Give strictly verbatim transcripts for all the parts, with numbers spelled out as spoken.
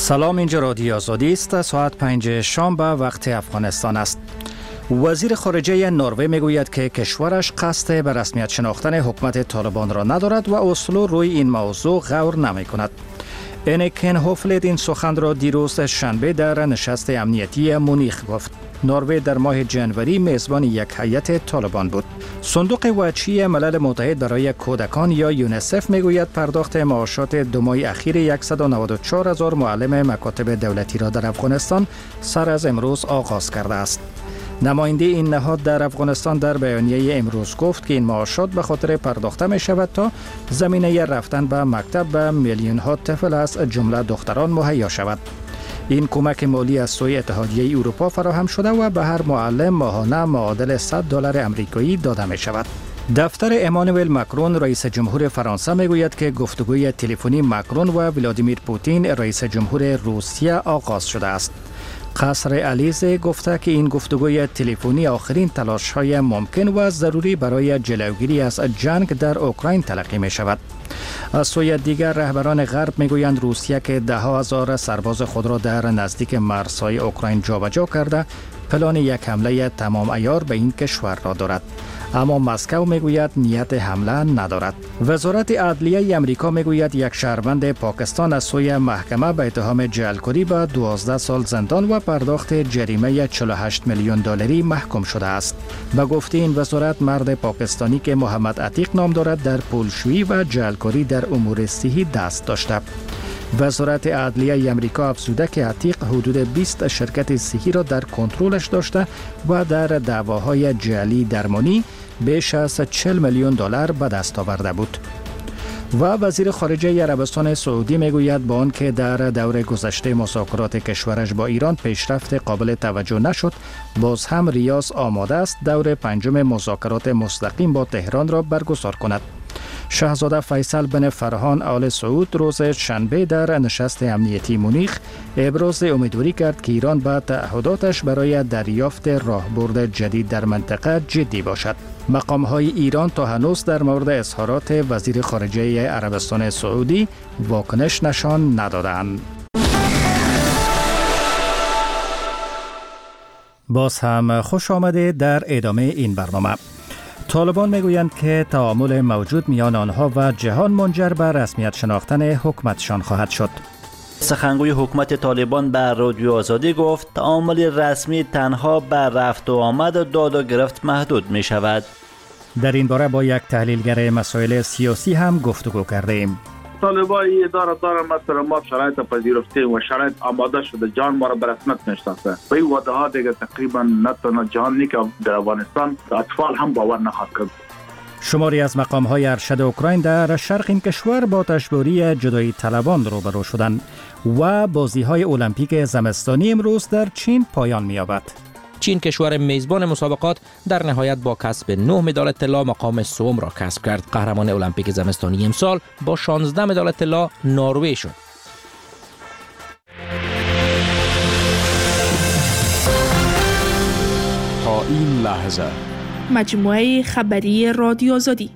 سلام، اینجا رادیو آزادی است. ساعت پنج شام به وقت افغانستان است. وزیر خارجه نروژ میگوید که کشورش قصد به رسمیت شناختن حکومت طالبان را ندارد و اسلو روی این موضوع غور نمی کند. انیکن هوفلید این سخن را دیروز شنبه در نشست امنیتی مونیخ گفت. نروژ در ماه جنوری میزبان یک هیئت طالبان بود. صندوق وجهی ملل متحد برای کودکان یا یونیسف میگوید پرداخت معاشات دو ماه اخیر صد و نود و چهار هزار معلم مکاتب دولتی را در افغانستان سر از امروز آغاز کرده است. نماینده این نهاد در افغانستان در بیانیه امروز گفت که این معاشات به خاطر پرداخته می شود تا زمینه رفتن به مکتب به میلیون ها طفل از جمله دختران مهیا شود. این کمک مالی از سوی اتحادیه اروپا فراهم شده و به هر معلم ماهانه معادل صد دلار آمریکایی داده می شود. دفتر امانوئل ماکرون رئیس جمهور فرانسه میگوید که گفتگوی تلفنی ماکرون و ولادیمیر پوتین رئیس جمهور روسیه آغاز شده است. قصر الیزه گفته که این گفتگوی تلفنی آخرین تلاش‌های ممکن و ضروری برای جلوگیری از جنگ در اوکراین تلقی می شود. از سوی دیگر رهبران غرب میگویند روسیه که ده ها هزار سرباز خود را در نزدیک مرزهای اوکراین جابجا کرده، پلان یک حمله تمام عیار به این کشور را دارد. اما مسکو میگوید نیت حمله ندارد. وزارت عدلیه امریکا میگوید یک شهروند پاکستان از سوی محکمه به اتهام جعلکاری به دوازده سال زندان و پرداخت جریمه چهل و هشت میلیون دلاری محکوم شده است. به گفته این وزارت مرد پاکستانی که محمد عتیق نام دارد در پولشویی و جعلکاری در امور صحی دست داشته. وزارت عدلیه امریکا افزوده که عتیق حدود بیست شرکت صحی را در کنترلش داشته و در دعواهای جعلی درمانی بیش از چهل میلیون دلار به دست آورده بود. و وزیر خارجه عربستان سعودی میگوید با آنکه در دور گذشته مذاکرات کشورش با ایران پیشرفت قابل توجه نشد، باز هم ریاض آماده است دور پنجم مذاکرات مستقیم با تهران را برگزار کند. شاهزاده فیصل بن فرهان آل سعود روز شنبه در نشست امنیتی مونیخ ابراز امیدواری کرد که ایران به تعهداتش برای دریافت راهبرد جدید در منطقه جدی باشد. مقام‌های ایران تا هنوز در مورد اظهارات وزیر خارجه عربستان سعودی واکنش نشان ندادند. باز هم خوش آمده در ادامه این برنامه. طالبان میگویند که تعامل موجود میان آنها و جهان منجر به رسمیت شناختن حکومتشان خواهد شد. سخنگوی حکومت طالبان به رادیو آزادی گفت تعامل رسمی تنها به رفت و آمد داد و گرفت محدود می شود. در این باره با یک تحلیلگر مسائل سیاسی هم گفتگو کرده ایم. طالبان اداره داره مثلا ما شرایط پذیرفته و شرایط آماده شده، جان ما را به رسمیت میشناسه و این وعده ها دیگه تقریبا نه تنها جهان نیست که در افغانستان اطفال هم باور نخواهد کرد. شماری از مقام‌های ارشد اوکراین در شرق این کشور با تشبوری جدایی طلبان روبرو شدند و بازی‌های المپیک زمستانی امروز در چین پایان می‌یابد. چین کشور میزبان مسابقات در نهایت با کسب نه مدال طلا مقام سوم را کسب کرد. قهرمان المپیک زمستانی امسال با شانزده مدال طلا نروژ شد. تا این لحظه مجموعه خبری رادیو آزادی.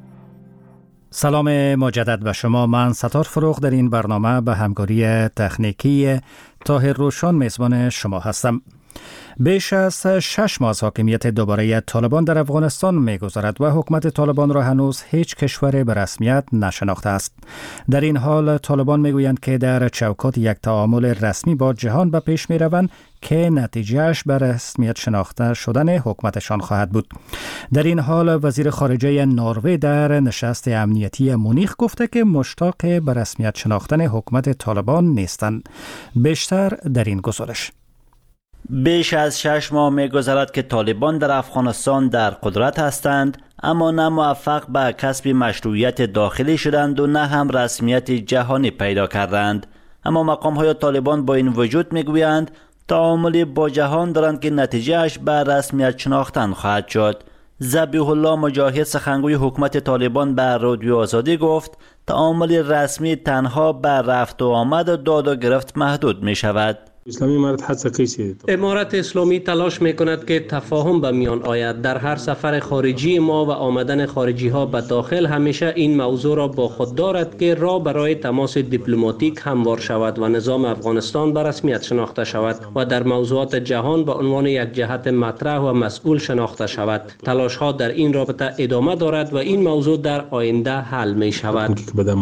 سلام مجدد به شما. من ستار فروغ در این برنامه به همکاری تکنیکی طاهر روشن میزبان شما هستم. بیش از شش ماه از حاکمیت دوباره طالبان در افغانستان می‌گذرد و حکومت طالبان را هنوز هیچ کشور به رسمیت نشناخته است. در این حال طالبان میگویند که در چوکات یک تعامل رسمی با جهان به پیش می‌روند که نتیجهش به رسمیت شناخته شدن حکومتشان خواهد بود. در این حال وزیر خارجه نروژ در نشست امنیتی مونیخ گفته که مشتاق به رسمیت شناختن حکومت طالبان نیستند. بیشتر در این گزارش. بیش از شش ماه می‌گذرد که طالبان در افغانستان در قدرت هستند، اما نه موفق به کسب مشروعیت داخلی شدند و نه هم رسمیت جهانی پیدا کردند. اما مقام‌های طالبان با این وجود می‌گویند تعاملی با جهان دارند که نتیجهش به رسمیت شناختن خواهد شد. ذبیح الله مجاهد سخنگوی حکومت طالبان به رادیو آزادی گفت تعامل رسمی تنها به رفت و آمد داد و گرفت محدود می شود. اسلامی امارت حتی کیسی امارت اسلامی تلاش میکند که تفاهم به میان آید. در هر سفر خارجی ما و آمدن خارجی ها به داخل همیشه این موضوع را با خود دارد که راه برای تماس دیپلماتیک هموار شود و نظام افغانستان به رسمیت شناخته شود و در موضوعات جهان به عنوان یک جهت مطرح و مسئول شناخته شود. تلاش ها در این رابطه ادامه دارد و این موضوع در آینده حل می شود.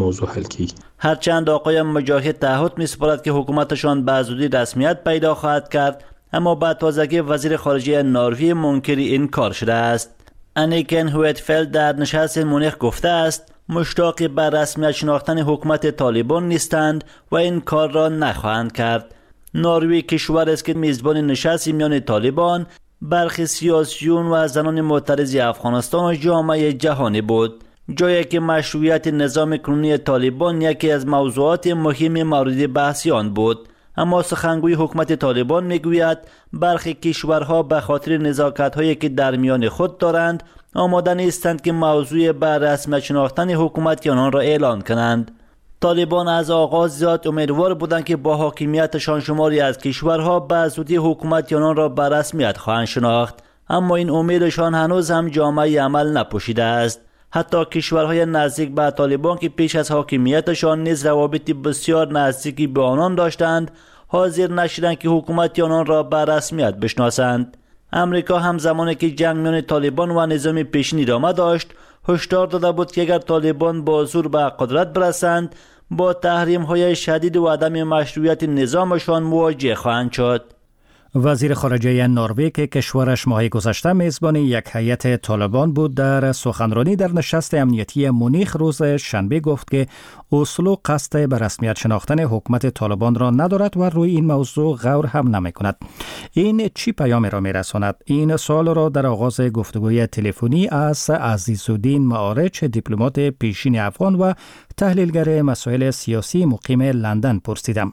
هرچند آقای مجاهد تعهد می سپارد که حکومتشان به زودی رسمیت پیدا خواهد کرد، اما با تازگی وزیر خارجه نروژ منکر این کار شده است. انیکن هویتفلد در نشست مونیخ گفته است مشتاق به رسمیت شناختن حکومت طالبان نیستند و این کار را نخواهند کرد. نروژ کشور است که میزبان نشست میان طالبان، برخی سیاسیون و زنان معترض افغانستان و جامعه جهانی بود، جایی که مشروعیت نظام کنونی طالبان یکی از موضوعات مهم مورد بحث آن بود. اما سخنگوی حکومت طالبان میگوید برخی کشورها به خاطر نزاکت‌هایی که در میان خود دارند آماده نیستند که موضوع به رسمیت شناختن حکومت آنان را اعلان کنند. طالبان از آغاز زیاد امیدوار بودند که با حاکمیتشان شماری از کشورها به زودی حکومت آنان را به رسمیت خواهند شناخت، اما این امیدشان هنوز هم جامعه عمل نپوشیده است. حتی کشورهای نزدیک به طالبان که پیش از حاکمیتشان نیز روابط بسیار نزدیکی به آنان داشتند، حاضر نشدند که حکومت آنان را به رسمیت بشناسند. امریکا هم زمانی که جنگ میان طالبان و نظام پیشین ادامه داشت، هشدار داده بود که اگر طالبان با زور به قدرت برسند، با تحریم‌های شدید و عدم مشروعیت نظامشان مواجه خواهند شد. وزیر خارجه نروژ که کشورش ماه گذشته میزبان یک هیئت طالبان بود، در سخنرانی در نشست امنیتی مونیخ روز شنبه گفت که اسلو قصد به رسمیت شناختن حکومت طالبان را ندارد و روی این موضوع غور هم نمی کند. این چی پیامی را می رساند؟ این سوال را در آغاز گفتگوی تلفنی از عزیزالدین معارچ، دیپلمات پیشین افغان و تحلیلگر مسائل سیاسی مقیم لندن پرسیدم.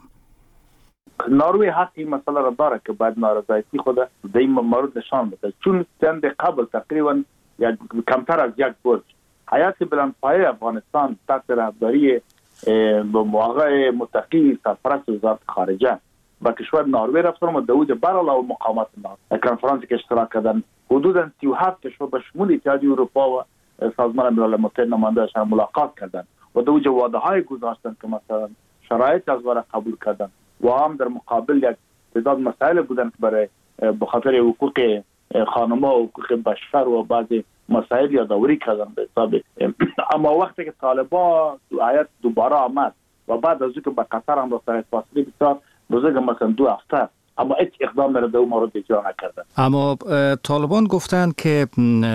نروژ حق این مسئله را داره که باید نارضایتی خود در این مورد نشان بده، چون چند قبل تقریبا یک کمتر از یک برج هیئت بلندپایه افغانستان تحت رهبری به موقع متقی سرپرست وزارت خارجه با کشور نروژ رفتن و داود برعلاوه مقامات کنفرانسی که اشتراک کردن، حدودا سی و هفت کشور به شمول اتحادیه اروپا و سازمان ملل متحد نماینده‌شان ملاقات کردند و دو وعده های گذاشتن که مثلا شرایط از واره قبول کردن و هم در مقابل یک تعداد مسائل بودن که برای به خاطر حقوق خانم‌ها و حقوق بشر و بعضی مسائل یادآوری کردن به حساب. اما وقتی که طالبان هیئت دوباره آمد و بعد از اینکه به قطر هم رسید فاصله بسیار بزرگ مثلا دو هفته، اما هیچ اقدام در دو مورد اجرا نکردن. اما طالبان گفتند که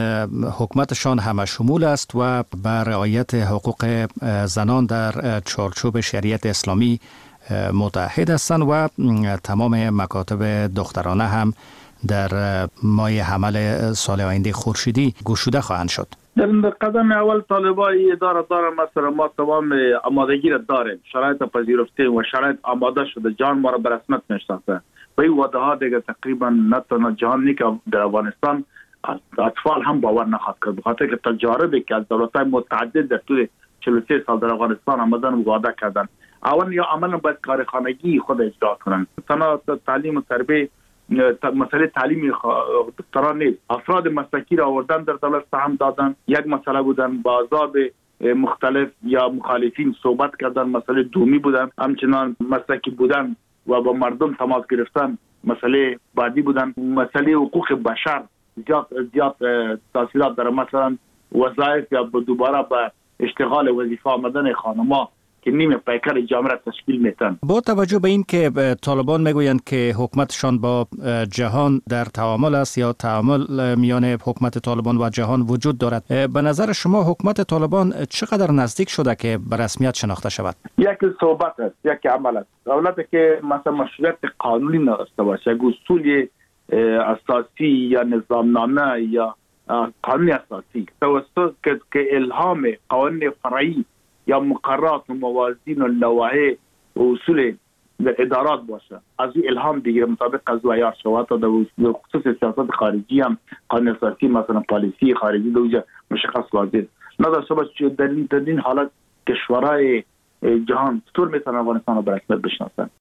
حکومتشان همه شمول است و بر رعایت حقوق زنان در چارچوب شریعت اسلامی متحد هستند و تمام مکاتب دخترانه هم در ماه حمل سال آینده خورشیدی گشوده خواهند شد. در قدم اول طالبان اداره داره، مثلا ما تمام آمادگی را داریم، شرایط پذیرفته و شرایط آماده شده، جان ما را به رسمیت میشناسه و این وعده ها دیگه تقریبا نه تنها جهان نی که در افغانستان اطفال هم باور نخواهد کرد، بخاطر که تجاربی که از دولت‌های متعدد در طول چهل و سه سال در افغانستان آمدن و وعده کردن، اول یا عملا باید کارخانگی خود اجرا کنند. تنها تعلیم و تربیت، مسئله تعلیم دختران نیست، افراد مسلکی را آوردن در دولت سهم دادن، یک مسئله بودن با آحزاب مختلف یا مخالفین صحبت کردن، مسئله دومی بودن، همچنان مسلکی بودن و با مردم تماس گرفتن مسئله بعدی بودن، مسئله حقوق بشر زیاد زیاد تاثیرات داره، مثلا وظایف یا دوباره به اشتغال وظیفه آمدن خانم‌ها که نیمه پیکر جامعه را تشکیل میتن. با توجه به این که طالبان میگویند که حکومتشان با جهان در تعامل است یا تعامل میان حکومت طالبان و جهان وجود دارد، به نظر شما حکومت طالبان چقدر نزدیک شده که به رسمیت شناخته شود؟ یک صحبت است، یک عمل است. دولتی که مثلا مشروعیت قانونی نداشته باشه، اصول اساسی یا نظامنامه یا قانون اساسی توسط که الهام قوانین فرعی یا مقررات و موازین و لوایح و اصول ادارات باشه، از این الهام دیگه مطابق از ویار شود تا در خصوص سیاست خارجی هم قانون اساسی مثلا پالیسی خارجی دوجه مشخص واضح نداشته باشه. در این حالت کشورهای جهان چطور میتونن افغانستان رو به رسمیت بشناسن؟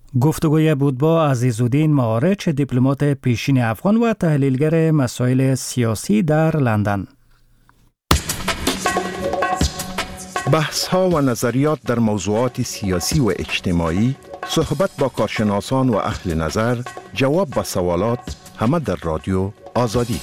گفتگوی بود با عزیزالدین معارچ، دیپلمات پیشین افغان و تحلیلگر مسائل سیاسی در لندن. بحث ها و نظریات در موضوعات سیاسی و اجتماعی، صحبت با کارشناسان و اهل نظر، جواب به سوالات، همه در رادیو آزادی.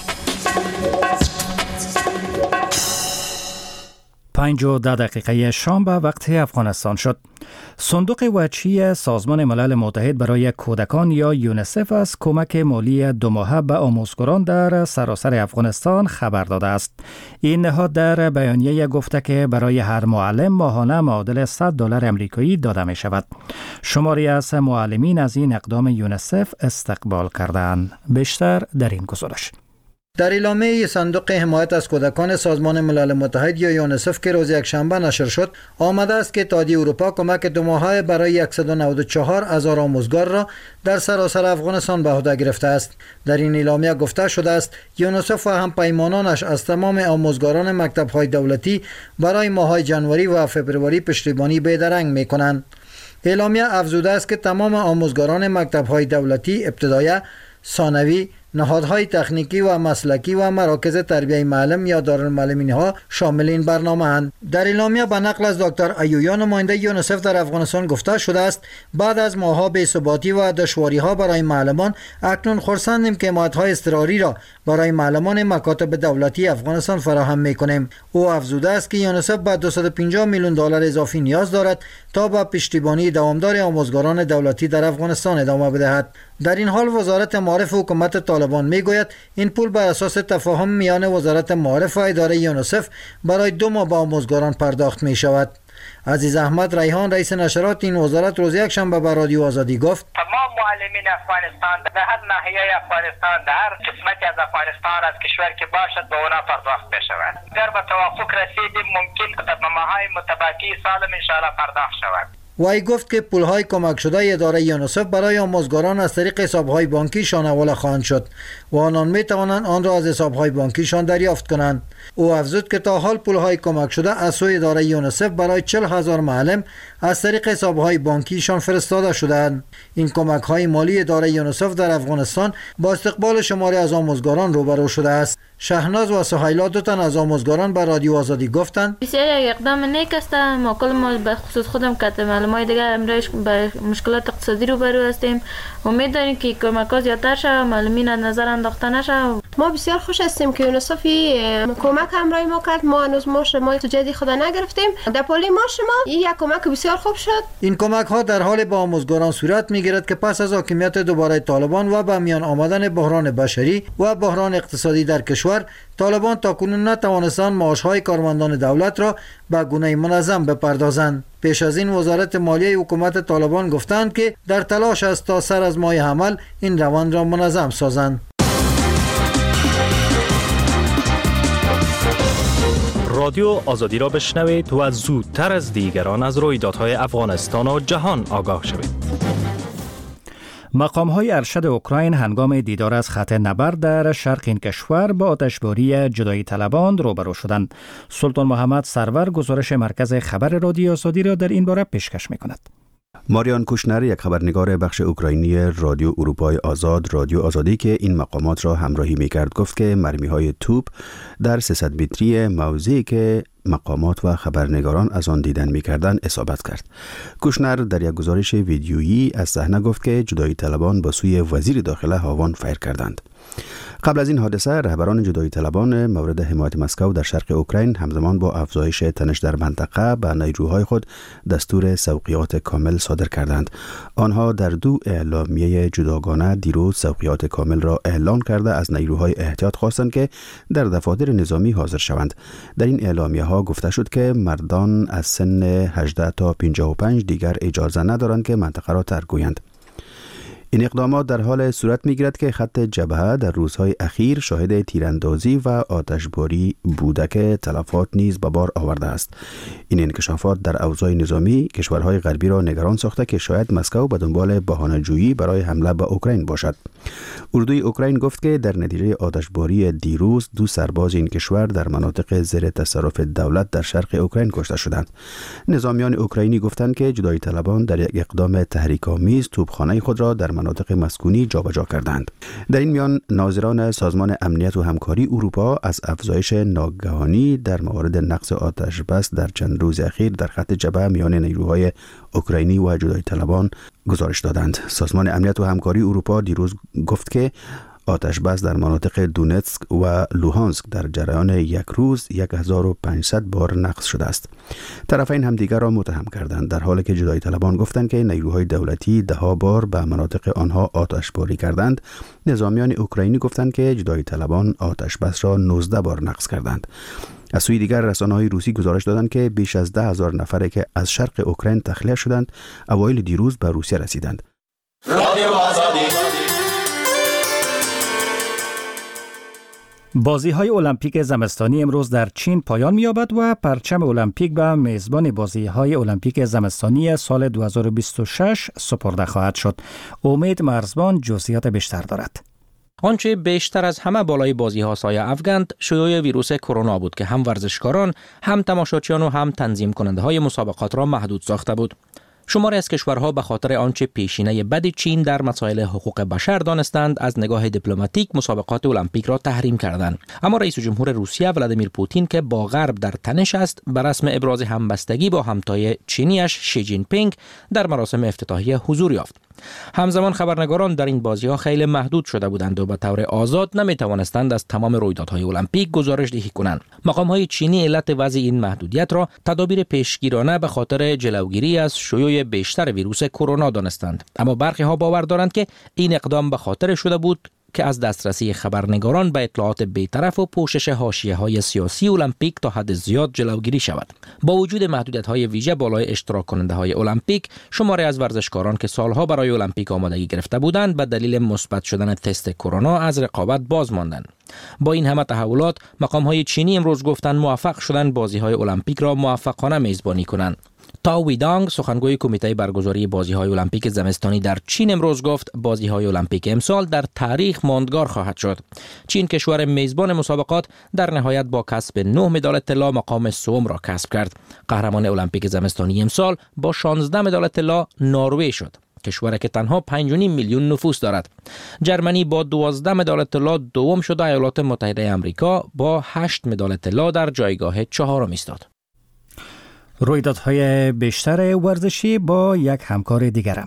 پنج و ده دقیقه شام به وقت افغانستان شد. صندوق وجهی سازمان ملل متحد برای کودکان یا یونیسف از کمک مالی دو ماهه به آموزگاران در سراسر افغانستان خبر داده است. این نهاد در بیانیه گفته که برای هر معلم ماهانه معادل صد دلار امریکایی داده می شود. شماری از معلمین از این اقدام یونیسف استقبال کردند. بیشتر در این گزارش. در اعلامیه صندوق حمایت از کودکان سازمان ملل متحد یا یونیسف که روز یکشنبه نشر شد، آمده است که اتحادیه اروپا کمک دو ماهه برای صد و نود و چهار هزار آموزگار را در سراسر افغانستان به عهده گرفته است. در این اعلامیه گفته شده است یونیسف و همپیمانانش از تمام آموزگاران مکتب‌های دولتی برای ماه‌های جنوری و فوریه پشتیبانی بیدرنگ می‌کنند. اعلامیه افزوده است که تمام آموزگاران مکتب‌های دولتی ابتدایی، ثانوی، نهادهای تکنیکی و مسلکی و مراکز تربیه معلم یا دارالمعلمین ها شامل این برنامه اند. در اعلامیه به نقل از دکتر ایویا نماینده یونیسف در افغانستان گفته شده است بعد از ماه‌ها بی‌ثباتی و دشواری ها برای معلمان، اکنون خرسندیم که حمایت‌های اضطراری را برای معلمان مکاتب دولتی افغانستان فراهم می‌کنیم. او افزوده است که یونیسف به دویست و پنجاه میلیون دلار اضافی نیاز دارد تا به پشتیبانی دوامدار آموزگاران دولتی در افغانستان ادامه بدهد. در این حال وزارت معارف حکومت طالبان میگوید این پول بر اساس تفاهم میان وزارت معارف و اداره یونیسف برای دو ماه به آموزگاران پرداخت می شود. عزیز احمد ریحان رئیس نشرات این وزارت روز یکشنبه به رادیو آزادی گفت تمام معلمین افغانستان در هر ناحیه افغانستان در هر قسمتی از افغانستان از کشور که باشد به اونا پرداخت بشود. اگر به توافق رسیدیم ممکن در ماه‌های متبقی سال ان شاءالله پرداخت شود. وی گفت که پولهای کمک شده اداره یونیسف برای آموزگاران از طریق حسابهای بانکیشان حواله خواهند شد و آنان می توانند آن را از حسابهای بانکیشان دریافت کنند. او افزود که تا حال پولهای کمک شده از سوی اداره یونیسف برای چهل هزار معلم از طریق حسابهای بانکیشان فرستاده شده‌اند. این کمک‌های مالی اداره یونیسف در افغانستان با استقبال شماری از آموزگاران روبرو شده است. شهناز و سهیلا دو تن از آموزگاران به رادیو آزادی گفتند بسیار یک اقدام نیک است. ما کل ما به خصوص خودم که معلومات دیگر امروز به مشکلات اقتصادی روبرو هستیم. امید داریم که کمک‌ها زیادتر شود، معلمین از نظر انداخته نشود. ما بسیار خوش هستیم که یونیسف کمک همراهی ما کرد. ما هنوز ماش ما تو جدی خدا نگرفتیم. در پولی ماش ما این یک کمک بسیار خوب شد. این کمک ها در حال با آموزگاران صورت میگیرد که پس از حاکمیت دوباره طالبان و به میان آمدن بحران بشری و بحران اقتصادی در کشور، طالبان تاکنون نتوانستند معاشهای کارمندان دولت را به گونه منظم بپردازند. پیش از این وزارت مالیه حکومت طالبان گفتند که در تلاش است تا سر از ماه حمل این روند را منظم سازند. رادیو آزادی را بشنوید و زودتر از دیگران از رویدادهای افغانستان و جهان آگاه شوید. مقام‌های ارشد اوکراین هنگام دیدار از خط نبرد در شرق این کشور با آتشباری جدایی طلبان روبرو شدند. سلطان محمد سرور گزارش مرکز خبر رادیو آزادی را در این باره پیشکش می‌کند. ماریان کوشنر، یک خبرنگار بخش اوکراینی رادیو اروپای آزاد رادیو آزادی که این مقامات را همراهی می‌کرد، گفت که مرمی‌های توپ در سیصد متری موضعی که مقامات و خبرنگاران از آن دیدن می‌کردند اصابت کرد. کوشنر در یک گزارش ویدیویی از صحنه گفت که جدایی طلبان با سوی وزیر داخله هاوان فیر کردند. قبل از این حادثه رهبران جدایی طلبان مورد حمایت مسکو در شرق اوکراین همزمان با افزایش تنش در منطقه به نیروهای خود دستور سوقیات کامل صادر کردند. آنها در دو اعلامیه جداگانه دیروز سوقیات کامل را اعلان کرده از نیروهای احتیاط خواستند که در دفاتر نظامی حاضر شوند. در این اعلامیه ها گفته شد که مردان از سن هجده تا پنجاه و پنج دیگر اجازه ندارند که منطقه را ترک گویند. این اقدامات در حال صورت می‌گیرد که خط جبهه در روزهای اخیر شاهد تیراندازی و آتشباری بوده که تلفات نیز به بار آورده است. این انکشافات در اوضاع نظامی کشورهای غربی را نگران ساخته که شاید مسکو به دنبال بهانه‌جویی برای حمله به اوکراین باشد. اردوی اوکراین گفت که در نتیجه آتشباری دیروز دو سرباز این کشور در مناطق زیر تصرف دولت در شرق اوکراین کشته شدند. نظامیان اوکراینی گفتند که جدایی طلبان در یک اقدام تحریک‌آمیز توپخانه خود را در مناطق مسکونی جابجا کردند. در این میان ناظران سازمان امنیت و همکاری اروپا از افزایش ناگهانی در موارد نقض آتش بس در چند روز اخیر در خط جبهه میان نیروهای اوکراینی و جدایی طلبان گزارش دادند. سازمان امنیت و همکاری اروپا دیروز گفت که آتش بس در مناطق دونتسک و لوهانسک در جریان یک روز هزار و پانصد بار نقض شده است. طرفین همدیگر را متهم کردند، در حالی که جدایی طلبان گفتند که نیروهای دولتی ده ها بار به مناطق آنها آتشباری کردند. نظامیان اوکراینی گفتند که جدایی طلبان آتش بس را نوزده بار نقض کردند. از سوی دیگر رسانه‌های روسی گزارش دادند که بیش از ده هزار نفره که از شرق اوکراین تخلیه شدند اوایل دیروز به روسیه رسیدند. بازی‌های المپیک زمستانی امروز در چین پایان می‌یابد و پرچم المپیک به میزبان بازی‌های المپیک زمستانی سال دو هزار و بیست و شش سپرده خواهد شد. امید مرزبان جزئیات بیشتر دارد. آنچه بیشتر از همه بالای بازی‌ها سایه افکند شیوع ویروس کرونا بود که هم ورزشکاران، هم تماشاچیان و هم تنظیم کننده‌های مسابقات را محدود ساخته بود. شماری از کشورها به خاطر آنچه پیشینه بد چین در مسائل حقوق بشر دانستند از نگاه دیپلماتیک مسابقات المپیک را تحریم کردند. اما رئیس جمهور روسیه ولادیمیر پوتین که با غرب در تنش است به رسم ابراز همبستگی با همتای چینیش شی جین پینگ در مراسم افتتاحیه حضور یافت. همزمان خبرنگاران در این بازی‌ها خیلی محدود شده بودند و به طور آزاد نمی‌توانستند از تمام رویدادهای المپیک گزارش دهی کنند. مقام‌های چینی علت وضع این محدودیت را تدابیر پیشگیرانه به خاطر جلوگیری از شیوع بیشتر ویروس کرونا دانستند. اما برخی‌ها باور دارند که این اقدام به خاطر شده بود که از دسترسی خبرنگاران به اطلاعات بی‌طرف و پوشش حاشیه‌های سیاسی المپیک تا حد زیاد جلوگیری شود. با وجود محدودیت‌های ویژه بالای اشتراک کننده‌های المپیک، شماری از ورزشکاران که سالها برای المپیک آمادگی گرفته بودند به دلیل مثبت شدن تست کرونا از رقابت باز ماندند. با این همه تحولات، مقام‌های چینی امروز گفتند موفق شدند بازی‌های المپیک را موفقانه میزبانی کنند. تاو ویدانگ سخنگوی کمیته برگزاری بازی‌های المپیک زمستانی در چین امروز گفت بازی‌های المپیک امسال در تاریخ ماندگار خواهد شد. چین کشور میزبان مسابقات در نهایت با کسب نه مدال طلا مقام سوم را کسب کرد. قهرمان المپیک زمستانی امسال با شانزده مدال طلا نروژ شد، کشوری که تنها پنج و نیم میلیون نفوس دارد. جرمنی با دوازده مدال طلا دوم شد و ایالات متحده آمریکا با هشت مدال طلا در جایگاه چهارم ایستاد. رویدادهای بیشتر ورزشی با یک همکار دیگرم.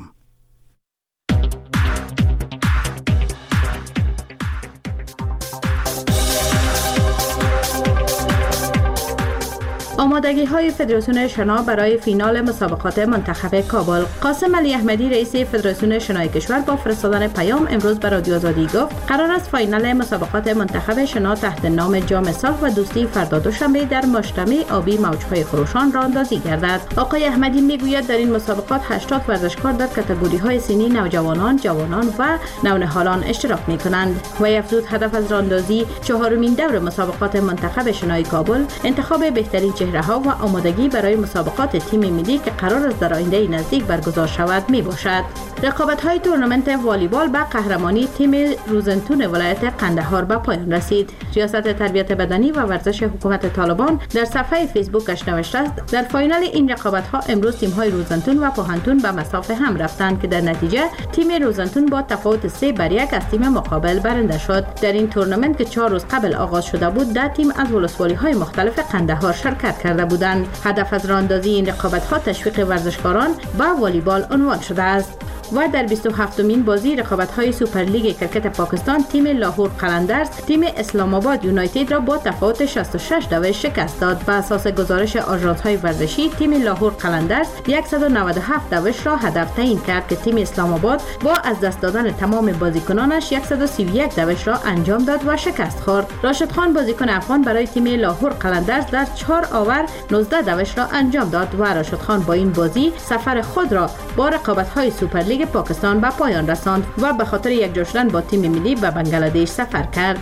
آمادگی های فدراسیون شنا برای فینال مسابقات منتخب کابل. قاسم علی احمدی رئیس فدراسیون شنای کشور با فرستادن پیام امروز به رادیو آزادی گفت قرار است فینال مسابقات منتخب شنا تحت نام جام صلح و دوستی فردا دوشنبه در مجتمع آبی موجهای خروشان راه اندازی گردد. آقای احمدی میگوید در این مسابقات هشتاد ورزشکار در کاتگوری های سنی نوجوانان، جوانان و نونهالان اشتراک می کنند. و افزود هدف از راهاندازی چهارمین دور مسابقات منتخب شنای کابل انتخاب بهترین چهره‌ها و آمادگی برای مسابقات تیم ملی که قرار است در آینده نزدیک برگزار شود می باشد. رقابت‌های تورنمنت والیبال به قهرمانی تیم روزنتون ولایت قندهار به پایان رسید. ریاست تربیت بدنی و ورزش حکومت طالبان در صفحه فیسبوکش نوشته است در فینال این رقابت‌ها امروز تیم‌های روزنتون و پوهنتون به مسافه هم رفتند که در نتیجه تیم روزنتون با تفاوت سه بر یک از تیم مقابل برنده شد. در این تورنمنت که چهار روز قبل آغاز شده بود، ده تیم از ولسوالی‌های مختلف قندهار شرکت کرده بودند. هدف از راهاندازی این رقابت‌ها تشویق ورزشکاران به والیبال عنوان شده است. و در بیست و هفتمین بازی رقابت‌های سوپرلیگ کرکت پاکستان تیم لاهور قلندرز تیم اسلام آباد یونایتد را با تفاوت شصت و شش دو شکست داد. بر اساس گزارش آژانس‌های ورزشی تیم لاهور قلندرز صد و نود و هفت دوش را هدف تعیین کرد که تیم اسلام آباد با از دست دادن تمام بازیکنانش صد و سی و یک دوش را انجام داد و شکست خورد. راشد خان بازیکن افغان برای تیم لاهور قلندرز در چهار آور نوزده دوش را انجام داد و راشد خان با این بازی سفر خود را با رقابت‌های سوپرلیگ لیگ پاکستان به پایان رساند و به خاطر یکجا شدن با تیم ملی به بنگلادش سفر کرد.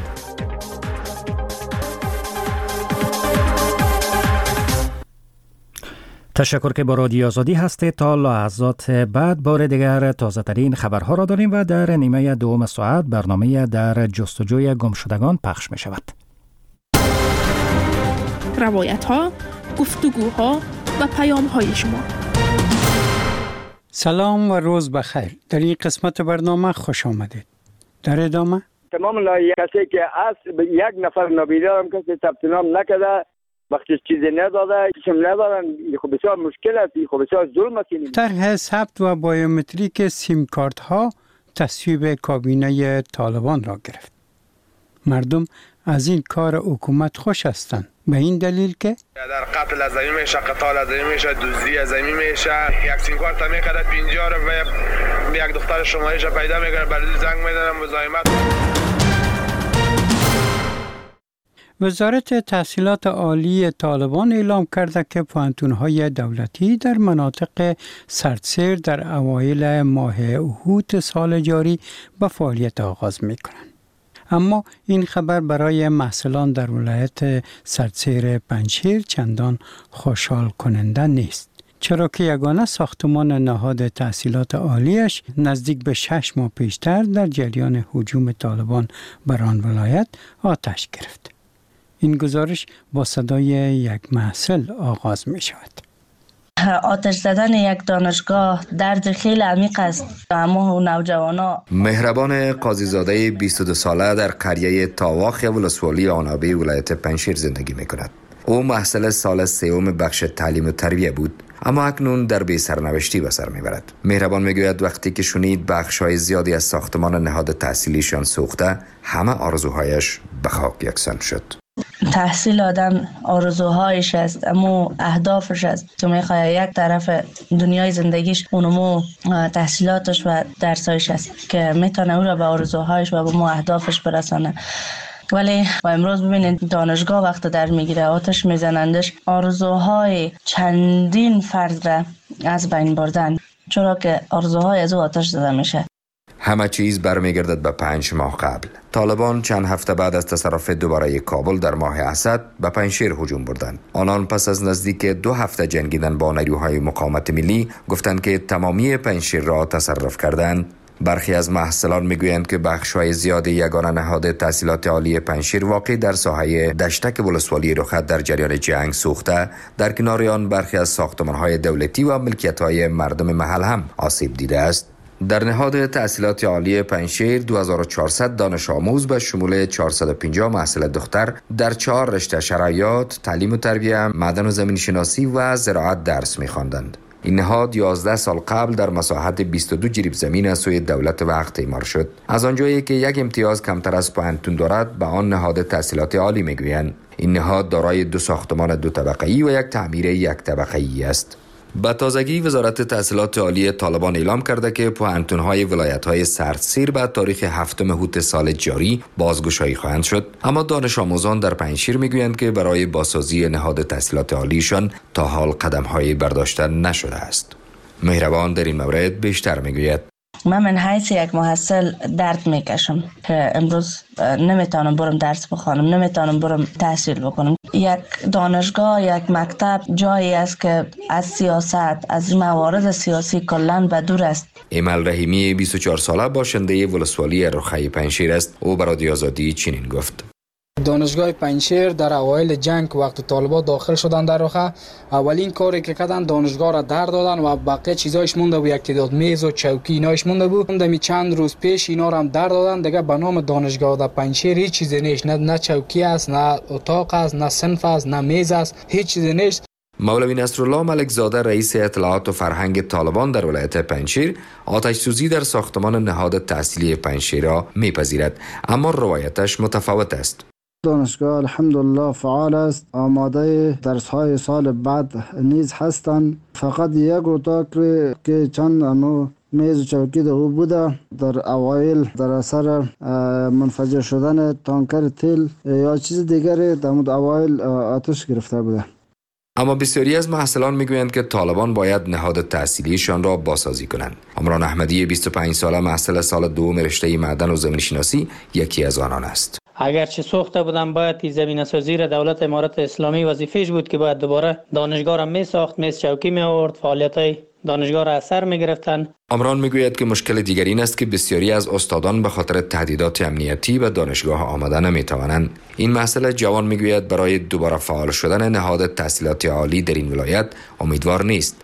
تشکر که با رادیو آزادی هستید. تا لحظات بعد بار دیگر تازه ترین خبرها را داریم و در نیمه دوم ساعت برنامه در جستجوی گمشدگان پخش می شود. روایت ها، گفتگوها و پیام های شما. سلام و روز بخیر. در این قسمت برنامه خوش آمدید. در ادامه تمام کسی که از یک نفر نابیدارم کسی ثبت نام نکرده، وقتی چیزی نداده، چیزی ندارن، خب بسیار مشکل است، خب بسیار ظلم است. طرح ثبت و بایومتریک سیم کارت ها تصویب کابینه طالبان را گرفت. مردم از این کار حکومت خوش هستند به این دلیل که در قتل از زمین میشه، قتال از زمین میشه، دزدی از زمین میشه. یک سیم کارت میکرده پنجاه رو و یک دختر شمارهش پیدا میکنه، برای زنگ میدن مزاحمت. وزارت تحصیلات عالی طالبان اعلام کرده که پوهنتون‌های دولتی در مناطق سردسیر در اوایل ماه اوت سال جاری به فعالیت آغاز می‌کنند. اما این خبر برای محصلان در ولایت سردسیر پنجشیر چندان خوشحال کننده نیست، چرا که یگانه ساختمان نهاد تحصیلات عالیش نزدیک به شش ماه پیشتر در جریان هجوم طالبان بر آن ولایت آتش گرفت. این گزارش با صدای یک محصل آغاز می شود. آتش زدن یک دانشگاه درد خیلی عمیق است. اما نوجوانا. مهربان قاضی زاده بیست و دو ساله در قریه تاواخ ولسوالی آنابی ولایت پنجشیر زندگی می کند. او محصل سال سوم بخش تعلیم و تربیه بود، اما اکنون در بی سرنوشتی به سر میبرد. مهربان میگوید وقتی که شنید بخش‌های زیادی از ساختمان نهاد تحصیلیشان سوخته، همه آرزوهایش به خاک یکسان شد. تحصیل آدم آرزوهایش است، اما اهدافش است که میخواد یک طرف دنیای زندگیش اونمو تحصیلاتش و درسایش است که میتونه او را به آرزوهایش و به مو اهدافش برسانه. ولی با امروز ببینید دانشگاه وقت در میگیره، آتش میزنندش، آرزوهای چندین فرد را از بین بردن، چرا که آرزوهای از او آتش زده میشه. همه چیز برمیگردد به پنج ماه قبل. طالبان چند هفته بعد از تصرف دوباره کابل در ماه اسد به پنجشیر هجوم بردند. آنان پس از نزدیک دو هفته جنگیدن با نیروهای مقاومت ملی گفتند که تمامی پنجشیر را تصرف کردند. برخی از محصلان میگویند که بخش‌های زیاد یگانه نهاد تحصیلات عالی پنجشیر واقع در ساحه دشتک ولسوالی رخت در جریان جنگ سوخته، در کنار آن برخی از ساختمان‌های دولتی و ملکیت‌های مردم محل هم آسیب دیده است. در نهاد تحصیلات عالی پنجشیر دو هزار و چهارصد دانش آموز به شمول چهارصد و پنجاه محصل دختر در چهار رشته شرایط، تعلیم و تربیه، معدن و زمین شناسی و زراعت درس می‌خواندند. این نهاد یازده سال قبل در مساحت بیست و دو جریب زمین از سوی دولت وقت اعمار شد. از آنجایی که یک امتیاز کمتر از پوهنتون دارد، به آن نهاد تحصیلات عالی میگویند. این نهاد دارای دو ساختمان دو طبقه‌ای و یک تعمیر یک طبقه‌ای است. به تازگی وزارت تحصیلات عالی طالبان اعلام کرده که پوهنتون‌های ولایت‌های سردسیر به تاریخ هفتم اوت سال جاری بازگشایی خواهند شد، اما دانش آموزان در پنجشیر میگویند که برای بازسازی نهاد تحصیلات عالیشان تا حال قدم‌هایی برداشته نشده است. مهربان در این مورد بیشتر میگوید: من من حیث یک محصل درد میکشم که امروز نمیتونم برم درس بخوانم، نمیتونم برم تحصیل بکنم. یک دانشگاه، یک مکتب جایی است که از سیاست، از موارد سیاسی کلاً به دور است. ایمل رحیمی بیست و چهار ساله باشنده ولسوالی رخی پنجشیر است. او به رادیو آزادی چنین گفت: دانشگاه پنجشیر در اوایل جنگ وقت طالبان داخل شدن در رخه، اولین کاری که کردن دانشگاه را در دادن و بقیه چیزایش مونده بود، یک تعداد میز و چوکی اینایش مونده بود. اندمی چند روز پیش اینا را هم در دادن. دیگه به نام دانشگاه در پنجشیر هیچ چیزی نیست، نه نه چوکی است، نه اتاق است، نه صنف است، نه میز است، هیچ چیزی نیست. مولوی نصرالله ملک زاده رئیس اطلاعات و فرهنگ طالبان در ولایت پنجشیر آتش سوزی در ساختمان نهاد تحصیلی پنجشیر را میپذیرد، اما روایتش متفاوت است. دانشگاه الحمدلله فعال است، آماده درس های سال بعد نیز هستند. فقط یک اتاق که چند انو میز و چوکی در او بوده، در اوایل در اثر منفجر شدن تانکر تیل یا چیز دیگری در اوایل آتش گرفته بوده. اما بسیاری از محصلان میگویند که طالبان باید نهاد تحصیلیشان را بازسازی کنند. عمران احمدی بیست و پنج ساله محصل سال دوم رشته معدن و زمین شناسی یکی از آنان است. اگرچه سوخته بودم باید که زمین سازی را دولت امارات اسلامی وظیفه‌اش بود که باید دوباره دانشگاه را می ساخت، میز چوکی می آورد، فعالیت‌های دانشگاه را اثر می گرفتن. عمران میگوید که مشکل دیگر این است که بسیاری از استادان به خاطر تهدیدات امنیتی به دانشگاه آمده نمیتوانند. این مسئله جوان میگوید برای دوباره فعال شدن نهاد تحصیلات عالی در این ولایت امیدوار نیست.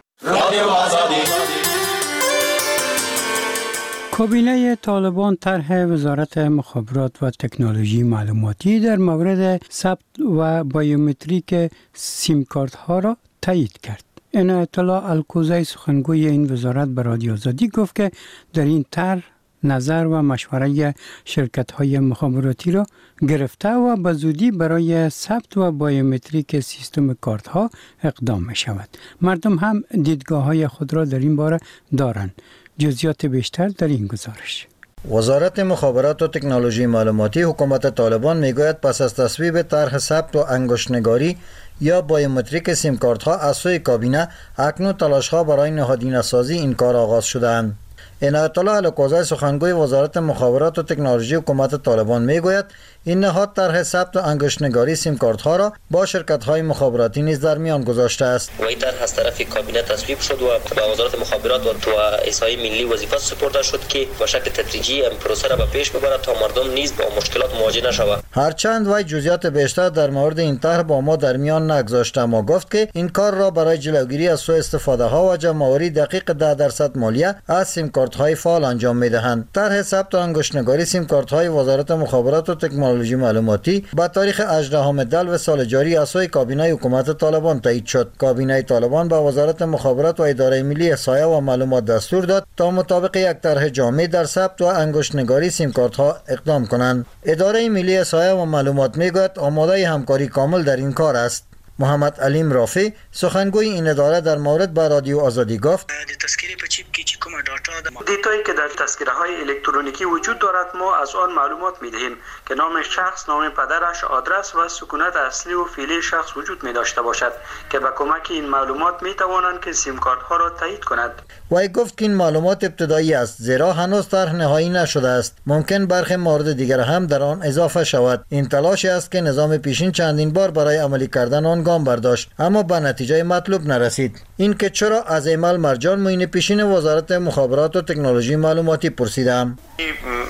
کابینه طالبان طرح وزارت مخابرات و تکنولوژی معلوماتی در مورد ثبت و بایومتریک سیم کارت ها را تایید کرد. عنایت الله الکوزی سخنگوی این وزارت به رادیو آزادی گفت که در این طرح نظر و مشوره شرکت های مخابراتی را گرفته و به زودی برای ثبت و بایومتریک سیستم کارت ها اقدام می شود. مردم هم دیدگاه های خود را در این باره دارند. جزئیات بیشتر در این گزارش. وزارت مخابرات و تکنولوژی معلوماتی حکومت طالبان میگوید پس از تصویب طرح ثبت و انگشت‌نگاری یا بایومتریک سیم کارت ها از سوی کابینه اکنون تلاش ها برای نهادینه سازی این کار آغاز شده‌اند. عنایت الله الکوزی سخنگوی وزارت مخابرات و تکنولوژی حکومت طالبان میگوید این نهاد طرح ثبت و انگشت‌نگاری سیم کارت ها را با شرکت های مخابراتی نیز در میان گذاشته است. و این طرح از طرف کابینه تصویب شد و به وزارت مخابرات و احصای ملی وظیفه سپرده شد که با شکل تدریجی این پروسه را به پیش ببرد تا مردم نیز با مشکلات مواجه نشود. هرچند وی جزئیات بیشتر در مورد این طرح با ما در میان نگذاشت، اما گفت که این کار را برای جلوگیری از سوء استفاده ها و جمع‌آوری دقیق ده درصد مالیه از سیم کارت های فعال انجام میدهند. طرح ثبت و انگشت‌نگاری سیم کارت های وزارت مخابرات و تکنولوژی معلوماتی با تاریخ هجدهم دلو سال جاری از سوی کابینه حکومت طالبان تایید شد. کابینه طالبان به وزارت مخابرات و اداره ملی احصایه و معلومات دستور داد تا مطابق یک طرح جامع در ثبت و انگشت‌نگاری سیم کارت ها اقدام کنند. اداره ملی احصایه و معلومات میگوید آماده همکاری کامل در این کار است. محمد علیم رافی سخنگوی این اداره در مورد با رادیو آزادی گفت دیتایی که در تذکره های الکترونیکی وجود دارد ما از آن معلومات می دهیم که نام شخص، نام پدرش، آدرس و سکونت اصلی و فعلی شخص وجود می داشته باشد که با کمک این معلومات می توانند که سیم کارت ها را تایید کند. وی گفت که این معلومات ابتدایی است زیرا هنوز طرح نهایی نشده است. ممکن برخی موارد دیگر هم در آن اضافه شود. این تلاشی است که نظام پیشین چندین بار برای عملی کردن آن گام برداشت اما به نتیجه مطلوب نرسید. این که چرا از ایمال مرجان معین پیشین وزارت مخابرات و تکنولوژی معلوماتی پرسیدم. این